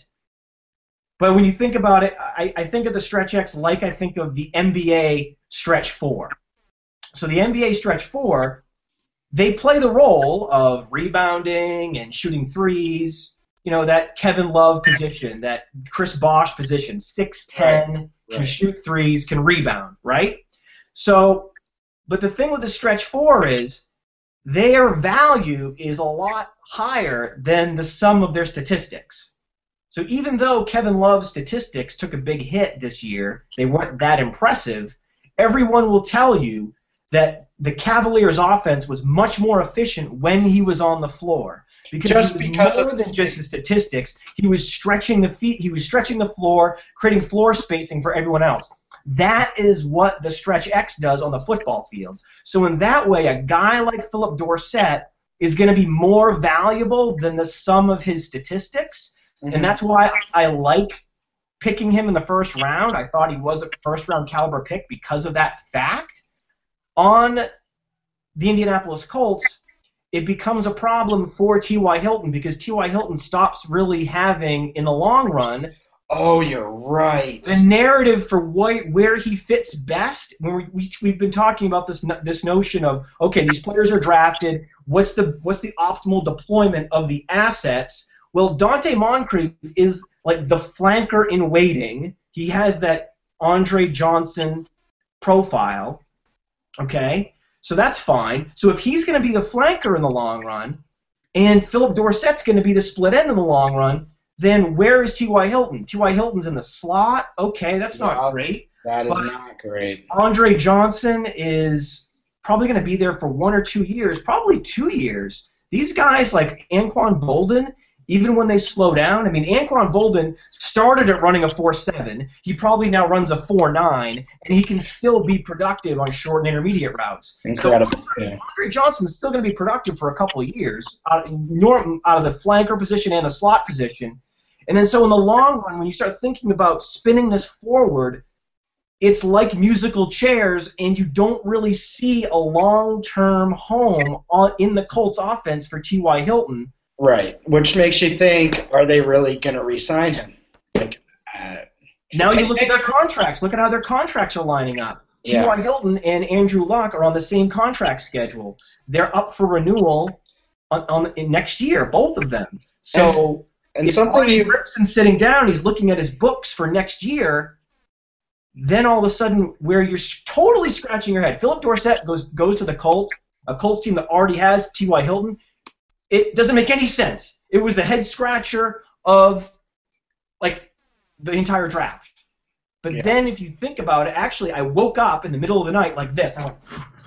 But when you think about it, I, I think of the stretch X like I think of the N B A stretch four. So the N B A stretch four, they play the role of rebounding and shooting threes, you know, that Kevin Love position, that Chris Bosh position, six ten, Right. can Right. shoot threes, can rebound, right? So, but the thing with the stretch four is their value is a lot higher than the sum of their statistics. So even though Kevin Love's statistics took a big hit this year, they weren't that impressive, everyone will tell you that the Cavaliers' offense was much more efficient when he was on the floor. Because Just he was because more of than just his statistics, he was stretching the feet, he was stretching the floor, creating floor spacing for everyone else. That is what the stretch X does on the football field. So in that way, a guy like Philip Dorsett is going to be more valuable than the sum of his statistics, Mhm. and that's why I like picking him in the first round. I thought he was a first-round caliber pick because of that fact. On the Indianapolis Colts, it becomes a problem for T Y. Hilton because T Y. Hilton stops really having, in the long run, Oh, you're right. the narrative for what, where he fits best. When we, we, we've been talking about this no- this notion of, okay, these players are drafted, what's the what's the optimal deployment of the assets? Well, Dante Moncrief is like the flanker in waiting. He has that Andre Johnson profile, okay? So that's fine. So if he's going to be the flanker in the long run, and Philip Dorsett's going to be the split end in the long run, then where is T Y. Hilton? T Y. Hilton's in the slot. Okay, that's Yeah. not great. That is But- not great. Andre Johnson is probably going to be there for one or two years, probably two years. These guys like Anquan Bolden, even when they slow down, I mean, Anquan Bolden started at running a four seven. He probably now runs a four nine, and he can still be productive on short and intermediate routes. Incredible. So Yeah. Andre Johnson's still going to be productive for a couple of years, out, norm, out of the flanker position and the slot position. And then so in the long run, when you start thinking about spinning this forward, it's like musical chairs, and you don't really see a long-term home on, in the Colts offense for T Y. Hilton. Right. Which makes you think, are they really going to re-sign him? Like, uh, Now you look at their contracts. Look at how their contracts are lining up. Yeah. T Y. Hilton and Andrew Luck are on the same contract schedule. They're up for renewal on, on in next year, both of them. So and if something Ryan you Grigson's sitting down, he's looking at his books for next year. Then all of a sudden, where you're totally scratching your head, Philip Dorsett goes goes to the Colts, a Colts team that already has T Y. Hilton. It doesn't make any sense. It was the head scratcher of like the entire draft. But Yeah. then, if you think about it, actually, I woke up in the middle of the night like this. I went.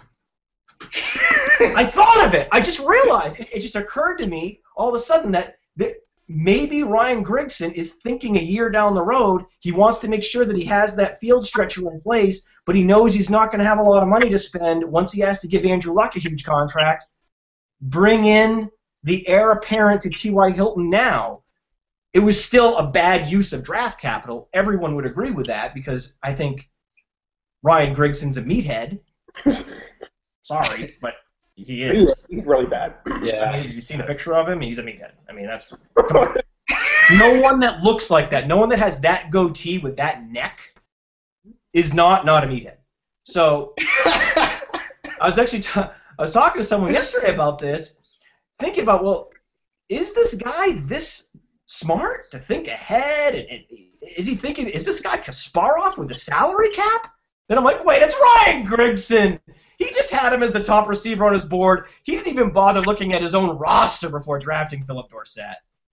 I thought of it. I just realized. It, it just occurred to me all of a sudden that, that maybe Ryan Grigson is thinking a year down the road. He wants to make sure that he has that field stretcher in place, but he knows he's not going to have a lot of money to spend once he has to give Andrew Luck a huge contract. Bring in the heir apparent to T Y. Hilton now. It was still a bad use of draft capital. Everyone would agree with that because I think Ryan Grigson's a meathead. Sorry, but he is. He is. He's really bad. yeah. I mean, have you seen a picture of him? He's a meathead. I mean, that's come on. No one that looks like that, no one that has that goatee with that neck, is not not a meathead. So I was actually t- I was talking to someone yesterday about this, thinking about, well, is this guy this smart to think ahead? And, and is he thinking, is this guy Kasparov with a salary cap? Then I'm like, wait, it's Ryan Grigson. He just had him as the top receiver on his board. He didn't even bother looking at his own roster before drafting Philip Dorsett.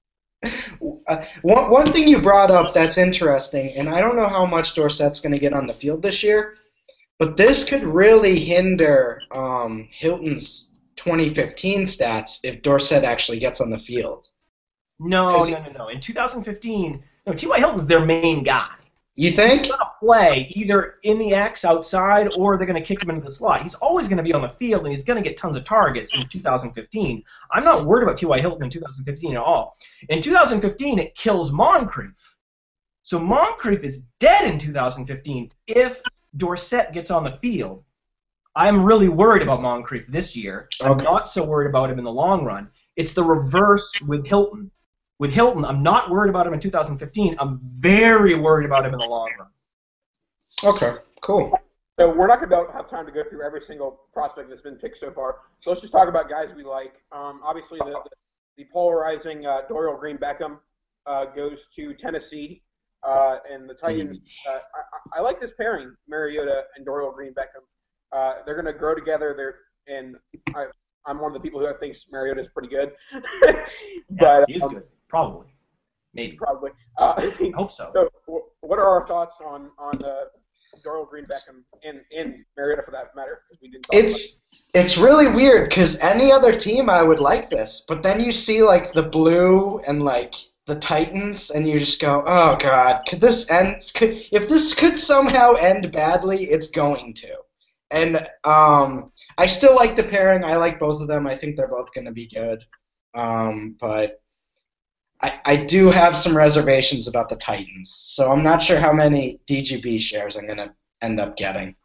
Uh, one, one thing you brought up that's interesting, and I don't know how much Dorsett's going to get on the field this year, but this could really hinder um, Hilton's twenty fifteen stats if Dorsett actually gets on the field. No, no, no, no. In two thousand fifteen, no, T Y. Hilton's their main guy. You think? He's going to play either in the X outside or they're going to kick him into the slot. He's always going to be on the field, and he's going to get tons of targets in two thousand fifteen. I'm not worried about T Y. Hilton in two thousand fifteen at all. In two thousand fifteen, it kills Moncrief. So Moncrief is dead in two thousand fifteen if Dorsett gets on the field. I'm really worried about Moncrief this year. I'm Okay. not so worried about him in the long run. It's the reverse with Hilton. With Hilton, I'm not worried about him in two thousand fifteen. I'm very worried about him in the long run. Okay, cool. So we're not going to have time to go through every single prospect that's been picked so far. So let's just talk about guys we like. Um, obviously, the, the polarizing uh, Dorial Green Beckham uh, goes to Tennessee, uh, and the Titans. Uh, I, I like this pairing, Mariota and Dorial Green Beckham. Uh, they're going to grow together. They're and I, I'm one of the people who thinks Mariota is pretty good. Yeah, but he is um, good. Probably. Maybe. probably. Uh, I hope so. So, wh- what are our thoughts on on uh, Dorial Green Beckham and and Mariota for that matter? Because we didn't. Talk It's it's really weird because any other team I would like this, but then you see like the Blue and like the Titans, and you just go, oh god, could this end? Could if this could somehow end badly, it's going to. And um, I still like the pairing. I like both of them. I think they're both going to be good. Um, but I, I do have some reservations about the Titans, so I'm not sure how many D G B shares I'm going to end up getting.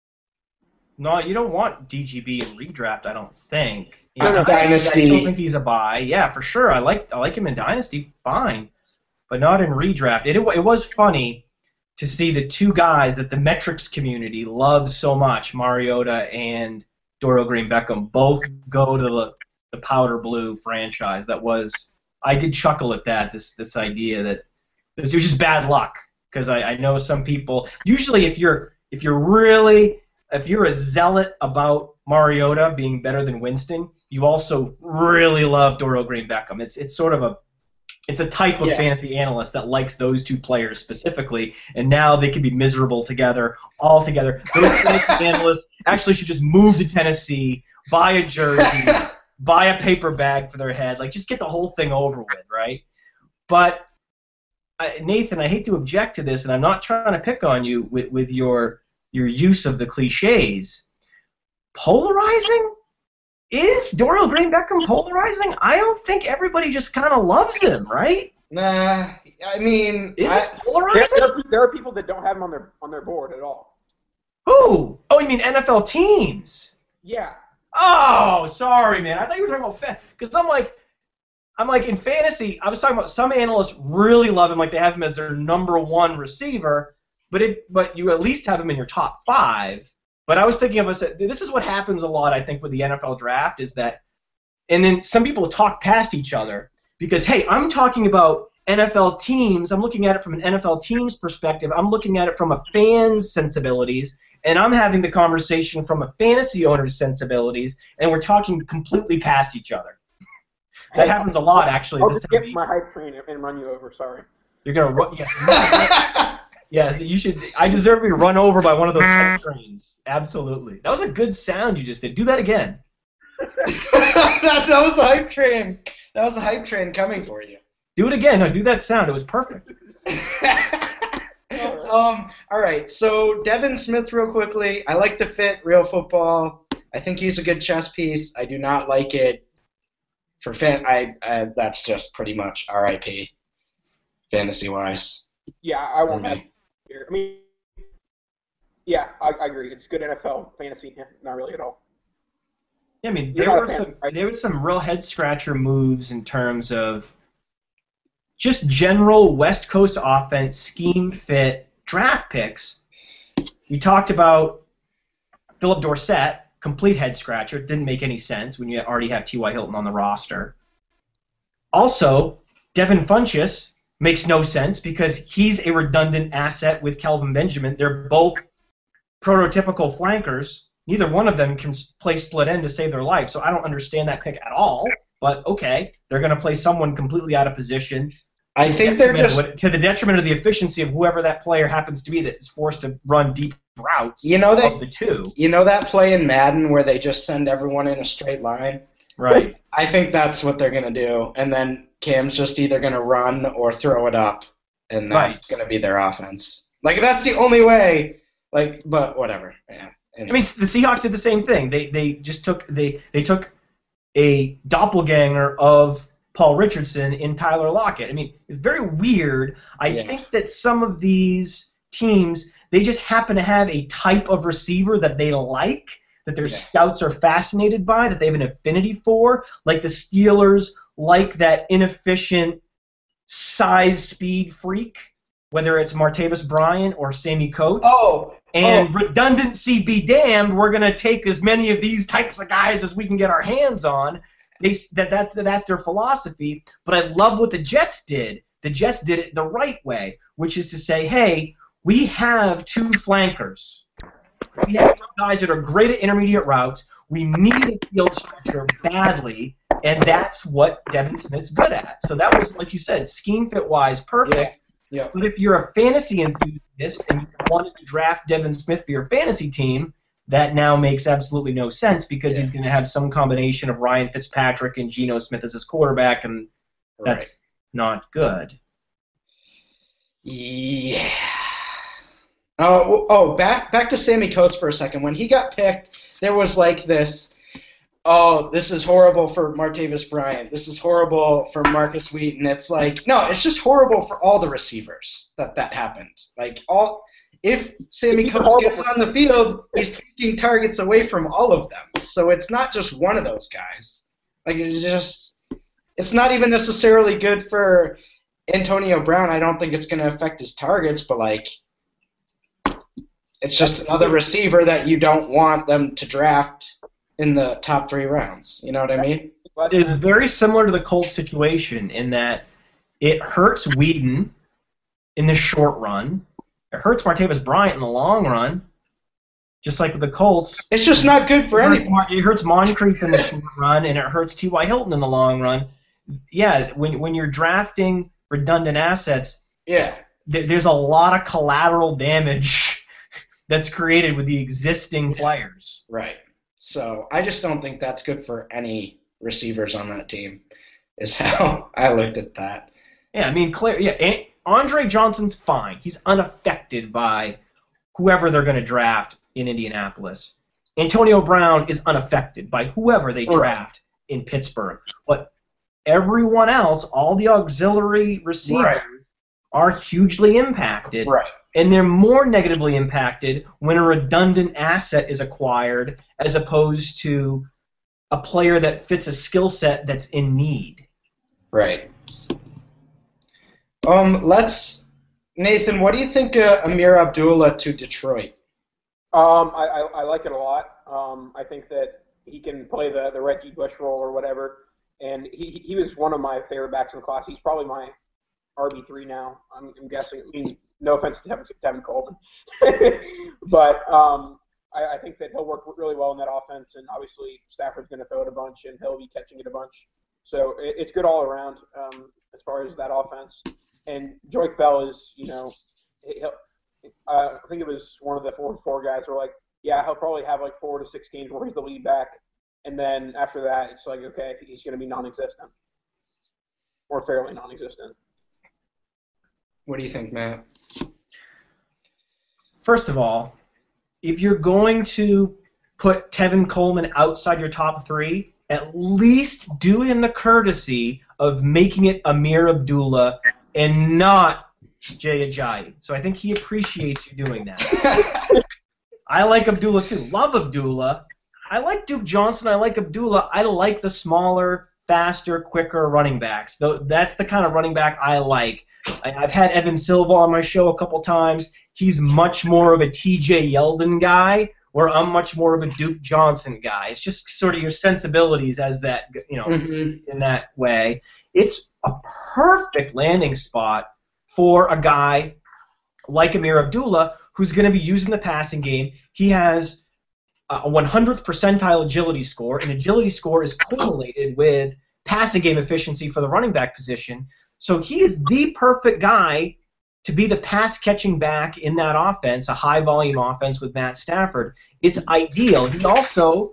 No, you don't want D G B in redraft, I don't think. No, no, I Dynasty. still think he's a buy. Yeah, for sure. I like I like him in Dynasty, fine. But not in redraft. It, it, it was funny to see the two guys that the metrics community loves so much, Mariota and Dorial Green Beckham, both go to the, the powder blue franchise. That was, I did chuckle at that, this this idea that this was just bad luck. Because I, I know some people, usually if you're if you're really, if you're a zealot about Mariota being better than Winston, you also really love Dorial Green Beckham. It's it's sort of a It's a type of Yeah. fantasy analyst that likes those two players specifically, and now they can be miserable together, all together. Those fantasy analysts actually should just move to Tennessee, buy a jersey, buy a paper bag for their head, like just get the whole thing over with, right? But I, Nathan, I hate to object to this, and I'm not trying to pick on you with, with your your use of the cliches. Polarizing? Is Dorial Green Beckham polarizing? I don't think everybody just kind of loves him, right? Nah, I mean, Is I, it There, polarizing? there, there are people that don't have him on their on their board at all. Who? Oh, you mean N F L teams? Yeah. Oh, sorry, man. I thought you were talking about fan. Because I'm like, I'm like in fantasy. I was talking about some analysts really love him, like they have him as their number one receiver. But it, but you at least have him in your top five. But I was thinking of us. This is what happens a lot, I think, with the N F L draft is that, and then some people talk past each other. Because, hey, I'm talking about N F L teams. I'm looking at it from an N F L team's perspective. I'm looking at it from a fan's sensibilities, and I'm having the conversation from a fantasy owner's sensibilities, and we're talking completely past each other. That happens a lot, actually. I'll this just time of get year. my hype train and run you over. Sorry. You're gonna run. Yes. Yes, you should. I deserve to be run over by one of those hype trains. Absolutely. That was a good sound you just did. Do that again. that, that was the hype train. That was the hype train coming for you. Do it again. No, do that sound. It was perfect. um. All right. So Devin Smith, real quickly. I like the fit. Real football. I think he's a good chess piece. I do not like it for fan. I. I that's just pretty much R I P. Fantasy wise. Yeah, I won't Mhm. have here. I mean, yeah, I, I agree. It's good N F L fantasy. Yeah, not really at all. Yeah, I mean, You're there not a were fan, some right? there were some real head scratcher moves in terms of just general West Coast offense, scheme fit, draft picks. We talked about Philip Dorsett, complete head scratcher. It didn't make any sense when you already have T Y. Hilton on the roster. Also, Devin Funchess makes no sense because he's a redundant asset with Kelvin Benjamin. They're both prototypical flankers. Neither one of them can play split end to save their life, so I don't understand that pick at all. But okay, they're going to play someone completely out of position. I think they're just. to the detriment of the efficiency of whoever that player happens to be that is forced to run deep routes. You know they- of the two. You know that play in Madden where they just send everyone in a straight line? Right. I think that's what they're going to do. And then Cam's just either going to run or throw it up, and that's Right. going to be their offense. Like, that's the only way. Like, but whatever. Yeah. I mean, the Seahawks did the same thing. They they just took they they took a doppelganger of Paul Richardson in Tyler Lockett. I mean, it's very weird. I Yeah. think that some of these teams, they just happen to have a type of receiver that they like, that their Yeah. scouts are fascinated by, that they have an affinity for. Like the Steelers like that inefficient size speed freak, whether it's Martavis Bryant or Sammy Coates. Oh, And redundancy be damned, we're going to take as many of these types of guys as we can get our hands on. They, that, that, that's their philosophy. But I love what the Jets did. The Jets did it the right way, which is to say, hey, we have two flankers. We have guys that are great at intermediate routes. We need a field stretcher badly, and that's what Devin Smith's good at. So that was, like you said, scheme fit-wise, perfect. yeah. Yeah. But if you're a fantasy enthusiast and you wanted to draft Devin Smith for your fantasy team, that now makes absolutely no sense because Yeah. he's going to have some combination of Ryan Fitzpatrick and Geno Smith as his quarterback, and that's Right. not good. Yeah. Oh, oh, back back to Sammy Coates for a second. When he got picked, there was like this, oh, this is horrible for Martavis Bryant. This is horrible for Marcus Wheaton. It's like, no, it's just horrible for all the receivers that that happened. Like, all if Sammy It's even Coates horrible gets for- on the field, he's taking targets away from all of them. So it's not just one of those guys. Like, it's just, it's not even necessarily good for Antonio Brown. I don't think it's going to affect his targets, but, like, it's just another receiver that you don't want them to draft in the top three rounds. You know what I mean? It's very similar to the Colts situation in that it hurts Whedon in the short run. It hurts Martavis Bryant in the long run, just like with the Colts. It's just not good for It hurts, anyone. Mar- it hurts Moncrief in the short run, and it hurts T Y. Hilton in the long run. Yeah, when when you're drafting redundant assets, Yeah. there, there's a lot of collateral damage that's created with the existing players. Right. So I just don't think that's good for any receivers on that team, is how I looked at that. Yeah, I mean, Claire, yeah, An- Andre Johnson's fine. He's unaffected by whoever they're going to draft in Indianapolis. Antonio Brown is unaffected by whoever they Right. draft in Pittsburgh. But everyone else, all the auxiliary receivers, Right. are hugely impacted. Right. And they're more negatively impacted when a redundant asset is acquired as opposed to a player that fits a skill set that's in need. Right. Um, let's, Nathan, what do you think of Amir Abdullah to Detroit? Um, I, I, I like it a lot. Um, I think that he can play the, the Reggie Bush role or whatever. and he he was one of my favorite backs in the class. He's probably my R B three now. I'm, I'm guessing. I mean, no offense to Tevin, Tevin Coleman, but um, I, I think that he'll work really well in that offense. And obviously, Stafford's going to throw it a bunch, and he'll be catching it a bunch. So it, it's good all around um, as far as that offense. And Joique Bell is, you know, he'll, uh, I think it was one of the four four guys who were like, yeah, he'll probably have like four to six games where he's the lead back. And then after that, it's like, okay, he's going to be non-existent or fairly non-existent. What do you think, Matt? First of all, if you're going to put Tevin Coleman outside your top three, at least do him the courtesy of making it Amir Abdullah and not Jay Ajayi. So I think he appreciates you doing that. I like Abdullah too. Love Abdullah. I like Duke Johnson. I like Abdullah. I like the smaller, faster, quicker running backs. Though that's the kind of running back I like. I, I've had Evan Silva on my show a couple times. He's much more of a T J Yeldon guy, where I'm much more of a Duke Johnson guy. It's just sort of your sensibilities as that, you know, mm-hmm. in that way. It's a perfect landing spot for a guy like Amir Abdullah, who's going to be using the passing game. He has a one hundredth percentile agility score, and agility score is correlated with passing game efficiency for the running back position. So he is the perfect guy to be the pass-catching back in that offense, a high-volume offense with Matt Stafford. It's ideal. He also,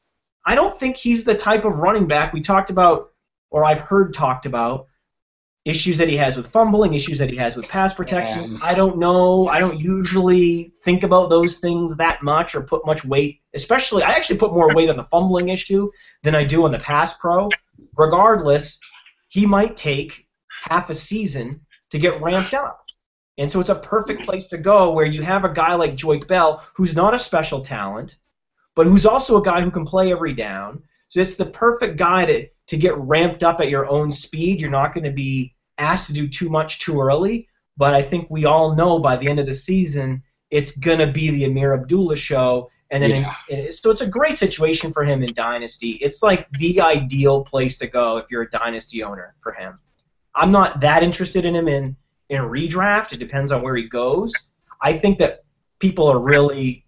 I don't think he's the type of running back we talked about, or I've heard talked about, issues that he has with fumbling, issues that he has with pass protection. Yeah. I don't know. I don't usually think about those things that much or put much weight, especially, I actually put more weight on the fumbling issue than I do on the pass pro. Regardless, he might take half a season to get ramped up. And so it's a perfect place to go where you have a guy like Joique Bell, who's not a special talent, but who's also a guy who can play every down. So it's the perfect guy to, to get ramped up at your own speed. You're not going to be asked to do too much too early, but I think we all know by the end of the season it's going to be the Amir Abdullah show. And then yeah. in, so it's a great situation for him in Dynasty. It's like the ideal place to go if you're a Dynasty owner for him. I'm not that interested in him in in redraft. It depends on where he goes. I think that people are really,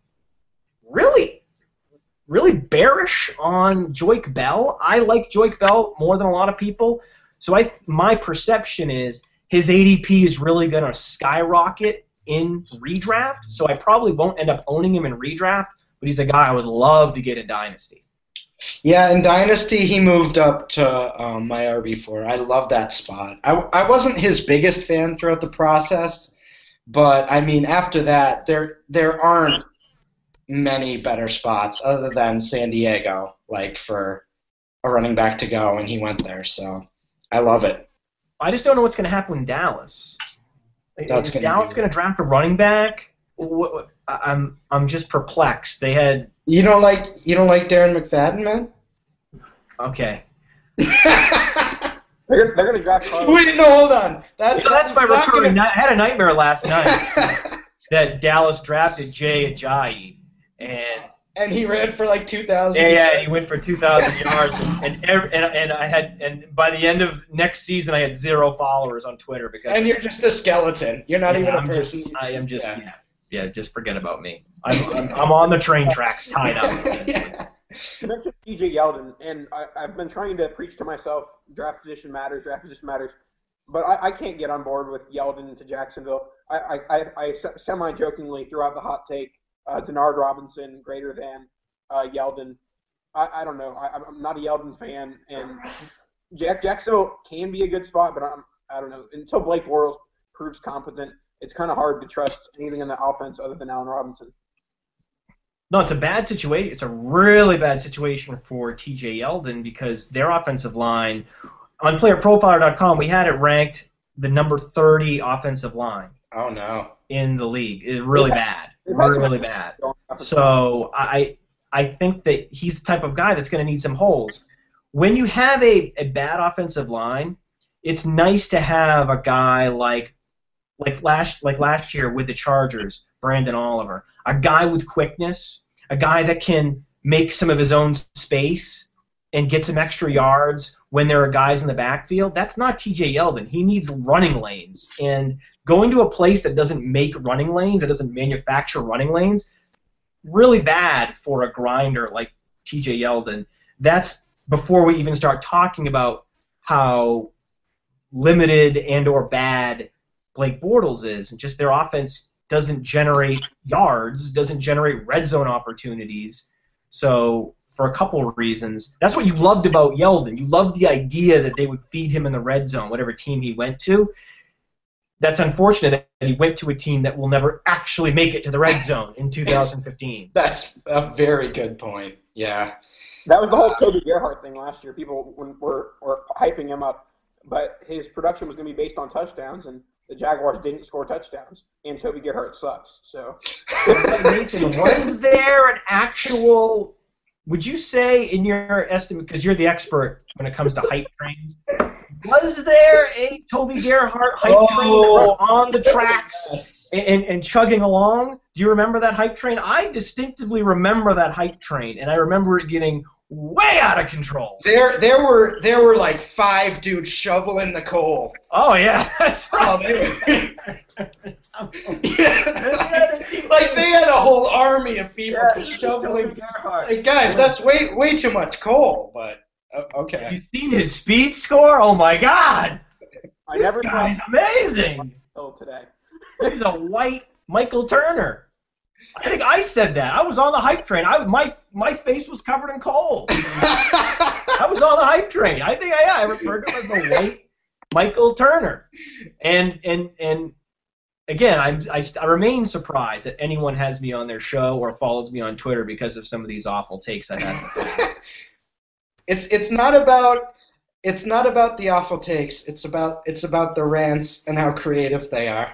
really, really bearish on Joique Bell. I like Joique Bell more than a lot of people. So I, my perception is his A D P is really going to skyrocket in redraft. So I probably won't end up owning him in redraft, but he's a guy I would love to get in Dynasty. Yeah, in Dynasty, he moved up to um, my R B four. I love that spot. I, I wasn't his biggest fan throughout the process, but, I mean, after that, there there aren't many better spots other than San Diego, like, for a running back to go, and he went there. So I love it. I just don't know what's going to happen in Dallas. That's Is Dallas going to draft a running back? I'm I'm just perplexed. They had you don't like you don't like Darren McFadden, man? Okay. they're they're gonna draft Carlos. Wait, no, hold on. That, yeah, that's my recurring. Gonna... I had a nightmare last night that Dallas drafted Jay Ajayi, and and he ran for like two thousand. Yeah, yeah, he went for two thousand yards, and and, every, and and I had and by the end of next season, I had zero followers on Twitter because. And you're just a skeleton. You're not yeah, even a I'm person. Just, I am just. Yeah. Yeah. Yeah, just forget about me. I'm, I'm, I'm on the train tracks tied up. Yeah. You mentioned T J Yeldon, and I, I've been trying to preach to myself, draft position matters, draft position matters, but I, I can't get on board with Yeldon to Jacksonville. I, I, I semi-jokingly threw out the hot take, uh, Denard Robinson greater than uh, Yeldon. I, I don't know. I, I'm not a Yeldon fan, and Jack, Jacksonville can be a good spot, but I'm, I don't know. Until Blake Bortles proves competent, it's kind of hard to trust anything in the offense other than Allen Robinson. No, it's a bad situation. It's a really bad situation for T J Yeldon because their offensive line, on player profiler dot com, we had it ranked the number thirty offensive line. Oh, no. In the league. It's really bad. Really, really bad. So I I think that he's the type of guy that's going to need some holes. When you have a, a bad offensive line, it's nice to have a guy like Like last, like last year with the Chargers, Brandon Oliver, a guy with quickness, a guy that can make some of his own space and get some extra yards when there are guys in the backfield, that's not T J Yeldon. He needs running lanes. And going to a place that doesn't make running lanes, that doesn't manufacture running lanes, really bad for a grinder like T J Yeldon. That's before we even start talking about how limited and or bad Blake Bortles is, and just their offense doesn't generate yards, doesn't generate red zone opportunities. So for a couple of reasons, that's what you loved about Yeldon. You loved the idea that they would feed him in the red zone, whatever team he went to. That's unfortunate that he went to a team that will never actually make it to the red zone in two thousand fifteen. That's a very good point. Yeah. That was the whole Toby Gerhart thing last year. People were, were hyping him up, but his production was going to be based on touchdowns, and the Jaguars didn't score touchdowns, and Toby Gerhart sucks. So, Nathan, was there an actual? Would you say, in your estimate, because you're the expert when it comes to hype trains, was there a Toby Gerhart hype oh, train that was on the tracks yes. and, and, and chugging along? Do you remember that hype train? I distinctively remember that hype train, and I remember it getting way out of control. There, there were there were like five dudes shoveling the coal. Oh yeah, that's right. Oh, they were, yeah. Like they had a whole army of people Yeah, shoveling. Gerhart. Like, guys, that's way way too much coal. But uh, okay. Have you seen his speed score? Oh my God! I This never guy's thought amazing. until today. He's a white Michael Turner. I think I said that. I was on the hype train. I my my face was covered in coal. I was on the hype train. I think I, yeah, I referred to him as the white Michael Turner. And and and again, I'm, I I remain surprised that anyone has me on their show or follows me on Twitter because of some of these awful takes I had. It's it's not about it's not about the awful takes. It's about it's about the rants and how creative they are.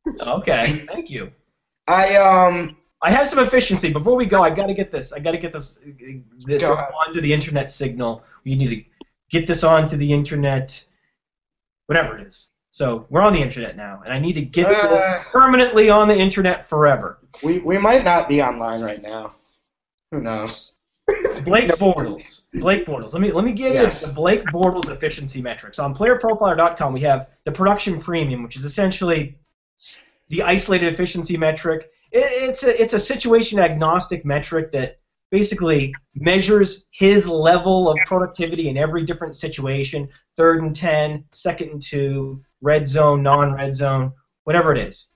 Okay, thank you. I um. I have some efficiency. Before we go, I got to get this. I got to get this this Go ahead. onto the internet signal. We need to get this onto the internet, whatever it is. So we're on the internet now, and I need to get Uh. this permanently on the internet forever. We we might not be online right now. Who knows? Blake Bortles. Blake Bortles. Let me let me give Yes. you the Blake Bortles efficiency metrics. On player profiler dot com, we have the production premium, which is essentially the isolated efficiency metric. It, it's a it's a situation agnostic metric that basically measures his level of productivity in every different situation: third and ten, second and two, red zone, non-red zone, whatever it is.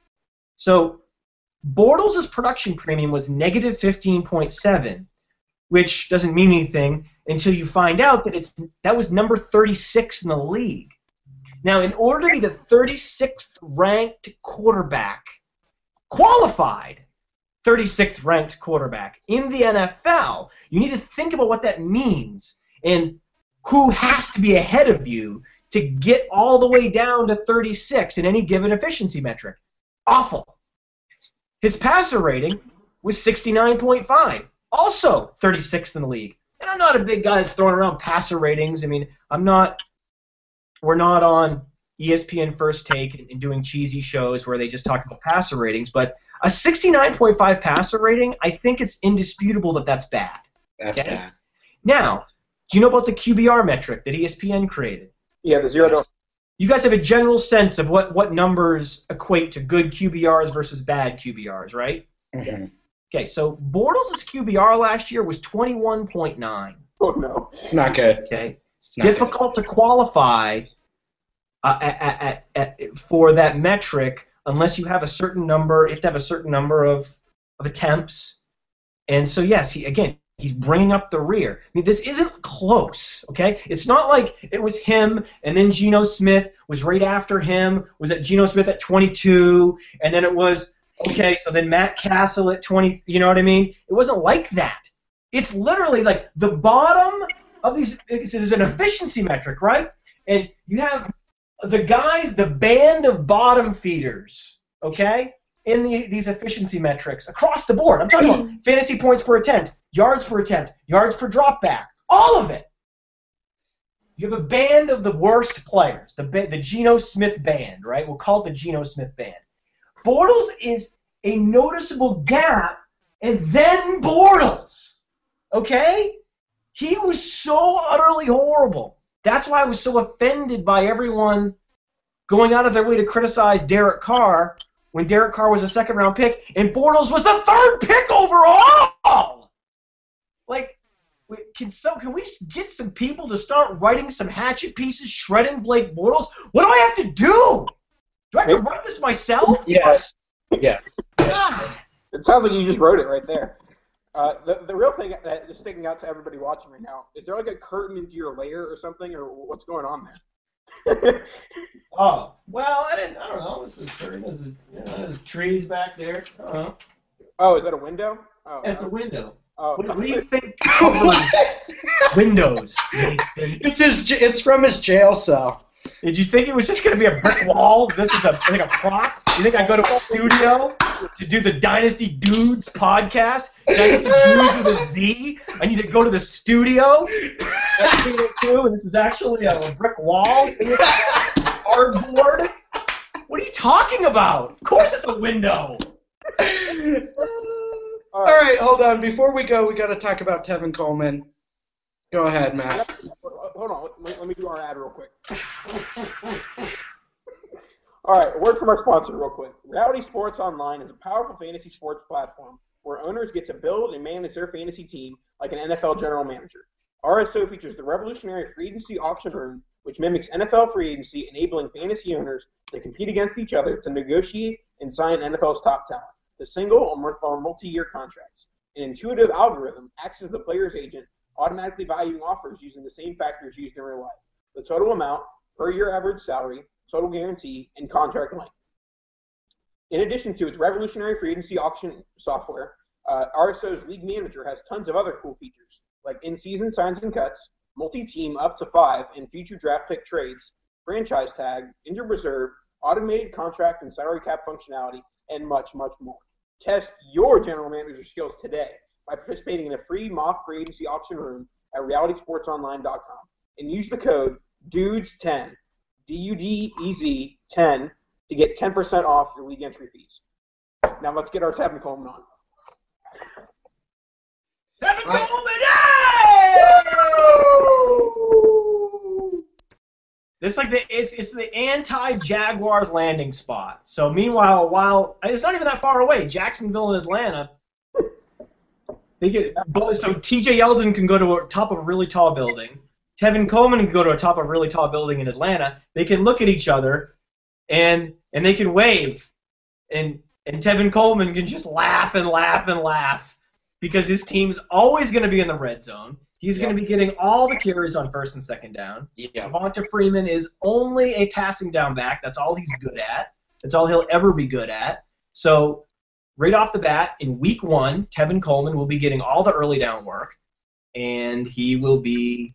So Bortles' production premium was negative fifteen point seven, which doesn't mean anything until you find out that it's that was number thirty-six in the league. Now, in order to be the thirty-sixth ranked quarterback, qualified thirty-sixth ranked quarterback in the N F L, you need to think about what that means and who has to be ahead of you to get all the way down to thirty-six in any given efficiency metric. Awful. His passer rating was sixty-nine point five, also thirty-sixth in the league. And I'm not a big guy that's throwing around passer ratings. I mean, I'm not. We're not on E S P N First Take and, and doing cheesy shows where they just talk about passer ratings, but a sixty-nine point five passer rating, I think it's indisputable that that's bad. That's Okay. bad. Now, do you know about the Q B R metric that E S P N created? Yeah, the zero Yes. to You guys have a general sense of what, what numbers equate to good Q B Rs versus bad Q B Rs, right? Mhm. Okay, so Bortles' Q B R last year was twenty-one point nine. oh no. It's not good. Okay, it's not good. difficult to qualify uh, at, at, at, for that metric unless you have a certain number. You have to have a certain number of, of attempts, and so yes, he, again, he's bringing up the rear. I mean, this isn't close. Okay, it's not like it was him and then Geno Smith was right after him. Was it Geno Smith at twenty-two, and then it was okay. So then Matt Castle at twenty. You know what I mean? It wasn't like that. It's literally like the bottom of these. This is an efficiency metric, right? And you have the guys, the band of bottom feeders, okay, in the, these efficiency metrics across the board. I'm talking about fantasy points per attempt, yards per attempt, yards per drop back, all of it. You have a band of the worst players, the the Geno Smith band, right? We'll call it the Geno Smith band. Bortles is a noticeable gap, and then Bortles, okay? He was so utterly horrible. That's why I was so offended by everyone going out of their way to criticize Derek Carr when Derek Carr was a second-round pick and Bortles was the third pick overall. Like, can some can we get some people to start writing some hatchet pieces, shredding Blake Bortles? What do I have to do? Do I have to write this myself? Yes. Yes. God. It sounds like you just wrote it right there. Uh, the the real thing that is sticking out to everybody watching right now is there like a curtain into your lair or something, or what's going on there? Oh, well, I didn't. I don't know. This is curtain. There's, a, you know, there's trees back there. I don't know. Oh, is that a window? Oh, Yeah, it's a window. Oh, What, what do you think covers windows, Nathan? It's his. j- It's from his jail cell. Did you think it was just going to be a brick wall? This is a like a prop? You think I go to a studio to do the Dynasty Dudes podcast? Dynasty Dudes with a Z? I need to go to the studio. That's what I do, and this is actually a brick wall. And this is cardboard. What are you talking about? Of course it's a window. All right, hold on. Before we go, we got to talk about Tevin Coleman. Go ahead, Matt. Hold on. Let me, let me do our ad real quick. All right, a word from our sponsor real quick. Reality Sports Online is a powerful fantasy sports platform where owners get to build and manage their fantasy team like an N F L general manager. R S O features the revolutionary free agency auction room, which mimics N F L free agency, enabling fantasy owners to compete against each other to negotiate and sign N F L's top talent, the single or multi-year contracts. An intuitive algorithm acts as the player's agent, automatically valuing offers using the same factors used in real life: the total amount, per year average salary, total guarantee, and contract length. In addition to its revolutionary free agency auction software, uh, R S O's League Manager has tons of other cool features, like in-season signs and cuts, multi-team up to five, and future draft pick trades, franchise tag, injured reserve, automated contract and salary cap functionality, and much, much more. Test your general manager skills today by participating in a free mock free agency auction room at reality sports online dot com and use the code dudes ten, D U D E Z ten, to get ten percent off your league entry fees. Now let's get our Tevin Coleman on. Tevin Right. Coleman, yay! It's like the it's it's the anti-Jaguars landing spot. So meanwhile, while it's not even that far away, Jacksonville and Atlanta, they get so T J Yeldon can go to a top of a really tall building. Tevin Coleman can go to a top of a really tall building in Atlanta. They can look at each other, and and they can wave, and and Tevin Coleman can just laugh and laugh and laugh because his team is always going to be in the red zone. He's Yeah. going to be getting all the carries on first and second down. Yeah. Devonta Freeman is only a passing down back. That's all he's good at. That's all he'll ever be good at. So right off the bat, in week one, Tevin Coleman will be getting all the early down work, and he will be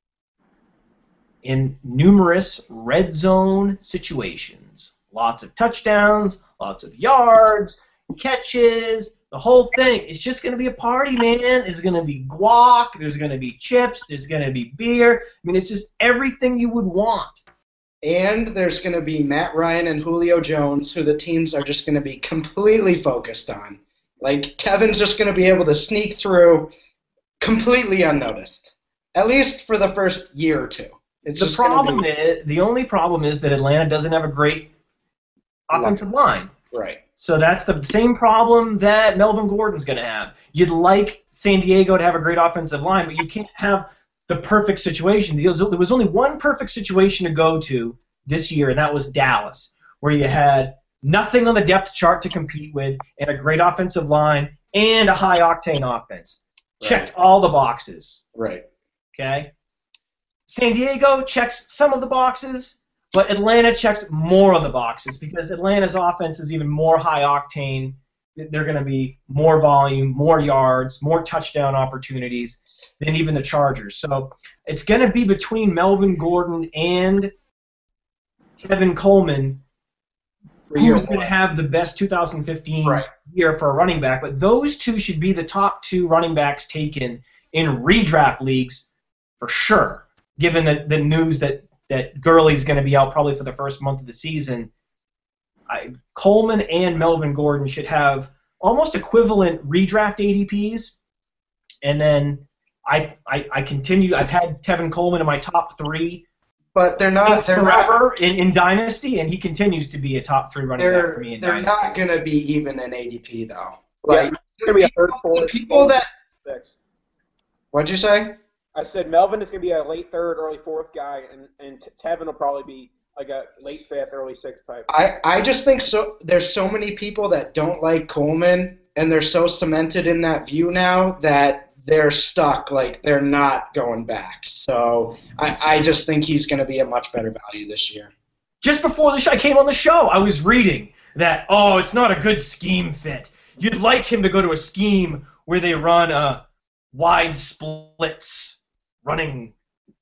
in numerous red zone situations. Lots of touchdowns, lots of yards, catches, the whole thing. It's just going to be a party, man. There's going to be guac, there's going to be chips, there's going to be beer. I mean, it's just everything you would want. And there's going to be Matt Ryan and Julio Jones, who the teams are just going to be completely focused on. Like, Tevin's just going to be able to sneak through completely unnoticed, at least for the first year or two. It's The just gonna problem be, is, the only problem is that Atlanta doesn't have a great offensive line. right. So that's the same problem that Melvin Gordon's going to have. You'd like San Diego to have a great offensive line, but you can't have the perfect situation. There was only one perfect situation to go to this year, and that was Dallas, where you had nothing on the depth chart to compete with, and a great offensive line, and a high-octane offense. Right. Checked all the boxes. Right. Okay? San Diego checks some of the boxes, but Atlanta checks more of the boxes because Atlanta's offense is even more high-octane. They're going to be more volume, more yards, more touchdown opportunities than even the Chargers. So it's going to be between Melvin Gordon and Tevin Coleman For year who's going to one. have the best two thousand fifteen Right. year for a running back. But those two should be the top two running backs taken in redraft leagues for sure, given the, the news that, that Gurley's going to be out probably for the first month of the season. I, Coleman and Melvin Gordon should have almost equivalent redraft A D Ps, and then I, I I continue. I've had Tevin Coleman in my top three. But they're not. They're forever not, in, in Dynasty, and he continues to be a top three running back for me in they're Dynasty. They're not going to be even in A D P though. Like, Like it's gonna be a third, people, fourth, the people that. six. What'd you say? I said Melvin is gonna be a late third, early fourth guy, and and Tevin will probably be like a late fifth, early sixth type. I, I just think so. There's so many people that don't like Coleman, and they're so cemented in that view now that they're stuck. Like they're not going back. So I, I just think he's going to be a much better value this year. Just before the show, I came on the show, I was reading that, oh, it's not a good scheme fit. You'd like him to go to a scheme where they run a wide splits running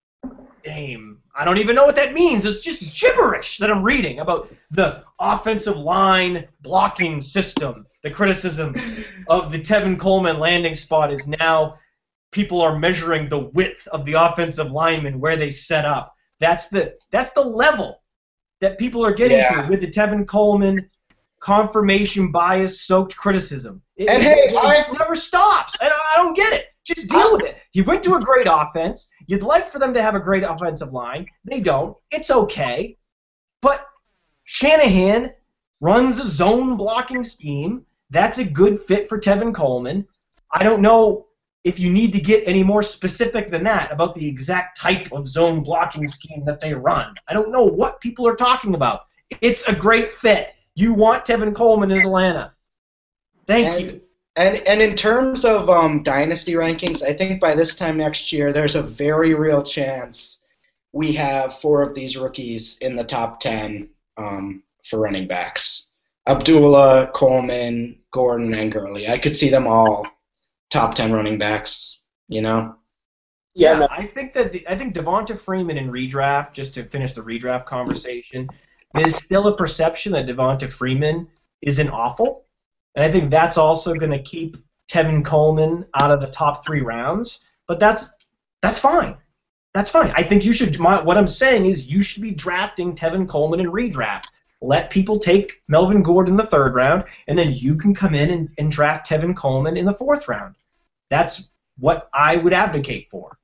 game. I don't even know what that means. It's just gibberish that I'm reading about the offensive line blocking system. The criticism of the Tevin Coleman landing spot is now people are measuring the width of the offensive linemen where they set up. That's the that's the level that people are getting Yeah. to with the Tevin Coleman confirmation bias soaked criticism. It, And it, hey, it I- just never stops. And I I don't get it. Just deal with it. He went to a great offense. You'd like for them to have a great offensive line. They don't. It's okay. But Shanahan runs a zone blocking scheme. That's a good fit for Tevin Coleman. I don't know if you need to get any more specific than that about the exact type of zone blocking scheme that they run. I don't know what people are talking about. It's a great fit. You want Tevin Coleman in Atlanta. Thank And, you. and and in terms of um, dynasty rankings, I think by this time next year, there's a very real chance we have four of these rookies in the top ten um, for running backs. Abdullah, Coleman, Gordon, and Gurley. I could see them all top ten running backs, you know? Yeah, Yeah, no, I think that the, I think Devonta Freeman in redraft, just to finish the redraft conversation, there's still a perception that Devonta Freeman isn't awful, and I think that's also going to keep Tevin Coleman out of the top three rounds. But that's that's fine. That's fine. I think you should. My, what I'm saying is you should be drafting Tevin Coleman in redraft. Let people take Melvin Gordon in the third round, and then you can come in and, and draft Tevin Coleman in the fourth round. That's what I would advocate for.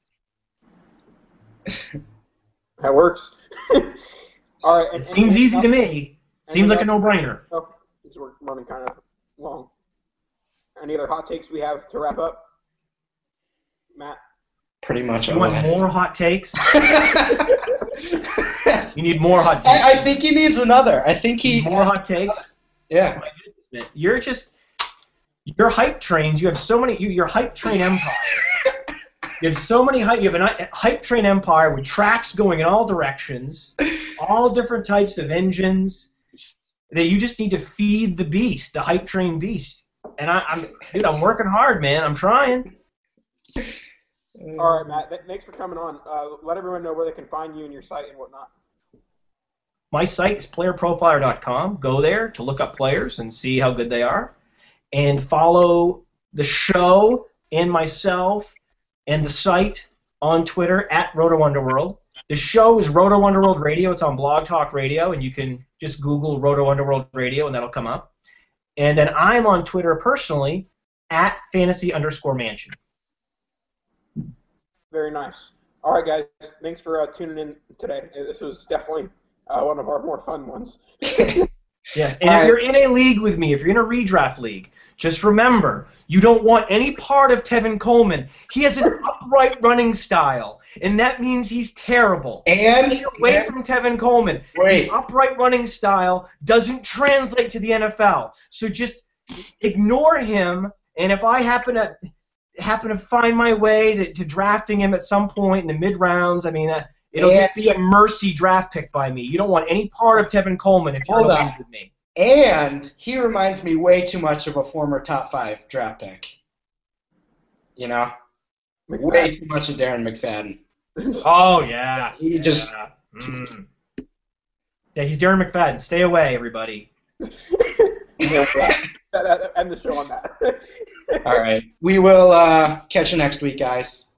that works. All right. It seems easy to me. Seems like a no-brainer. Oh, because we're running kind of long. Any other hot takes we have to wrap up? Matt? Pretty much. You all want I- more hot takes? You need more hot takes. I, I think he needs another. I think he more hot takes. Yeah. My goodness, man. You're just your hype trains. You have so many. You, your hype train empire. You have so many hype. You have a hype train empire with tracks going in all directions, all different types of engines. That you just need to feed the beast, the hype train beast. And I, I'm, dude, I'm working hard, man. I'm trying. All right, Matt. Th- thanks for coming on. Uh, let everyone know where they can find you and your site and whatnot. My site is player profiler dot com. Go there to look up players and see how good they are. And follow the show and myself and the site on Twitter at Roto Underworld. The show is Roto Underworld Radio. It's on Blog Talk Radio, and you can just Google Roto Underworld Radio, and that'll come up. And then I'm on Twitter personally at fantasy underscore mansion. Very nice. All right, guys. Thanks for uh, tuning in today. This was definitely uh, one of our more fun ones. Yes, and All if right. you're in a league with me, if you're in a redraft league, just remember, you don't want any part of Tevin Coleman. He has an upright running style, and that means he's terrible. And Stay away from Tevin Coleman. Wait. The upright running style doesn't translate to the N F L, so just ignore him, and if I happen to happen to find my way to, to drafting him at some point in the mid-rounds, I mean, uh, it'll And- just be a mercy draft pick by me. You don't want any part of Tevin Coleman if you're in Hold a on. league with me. and he reminds me way too much of a former top five draft pick. You know, way too much of Darren McFadden. Oh, yeah. He just Yeah. Mm. Yeah, he's Darren McFadden. Stay away, everybody. Yeah, that- that- end the show on that. all right. We will uh, catch you next week, guys.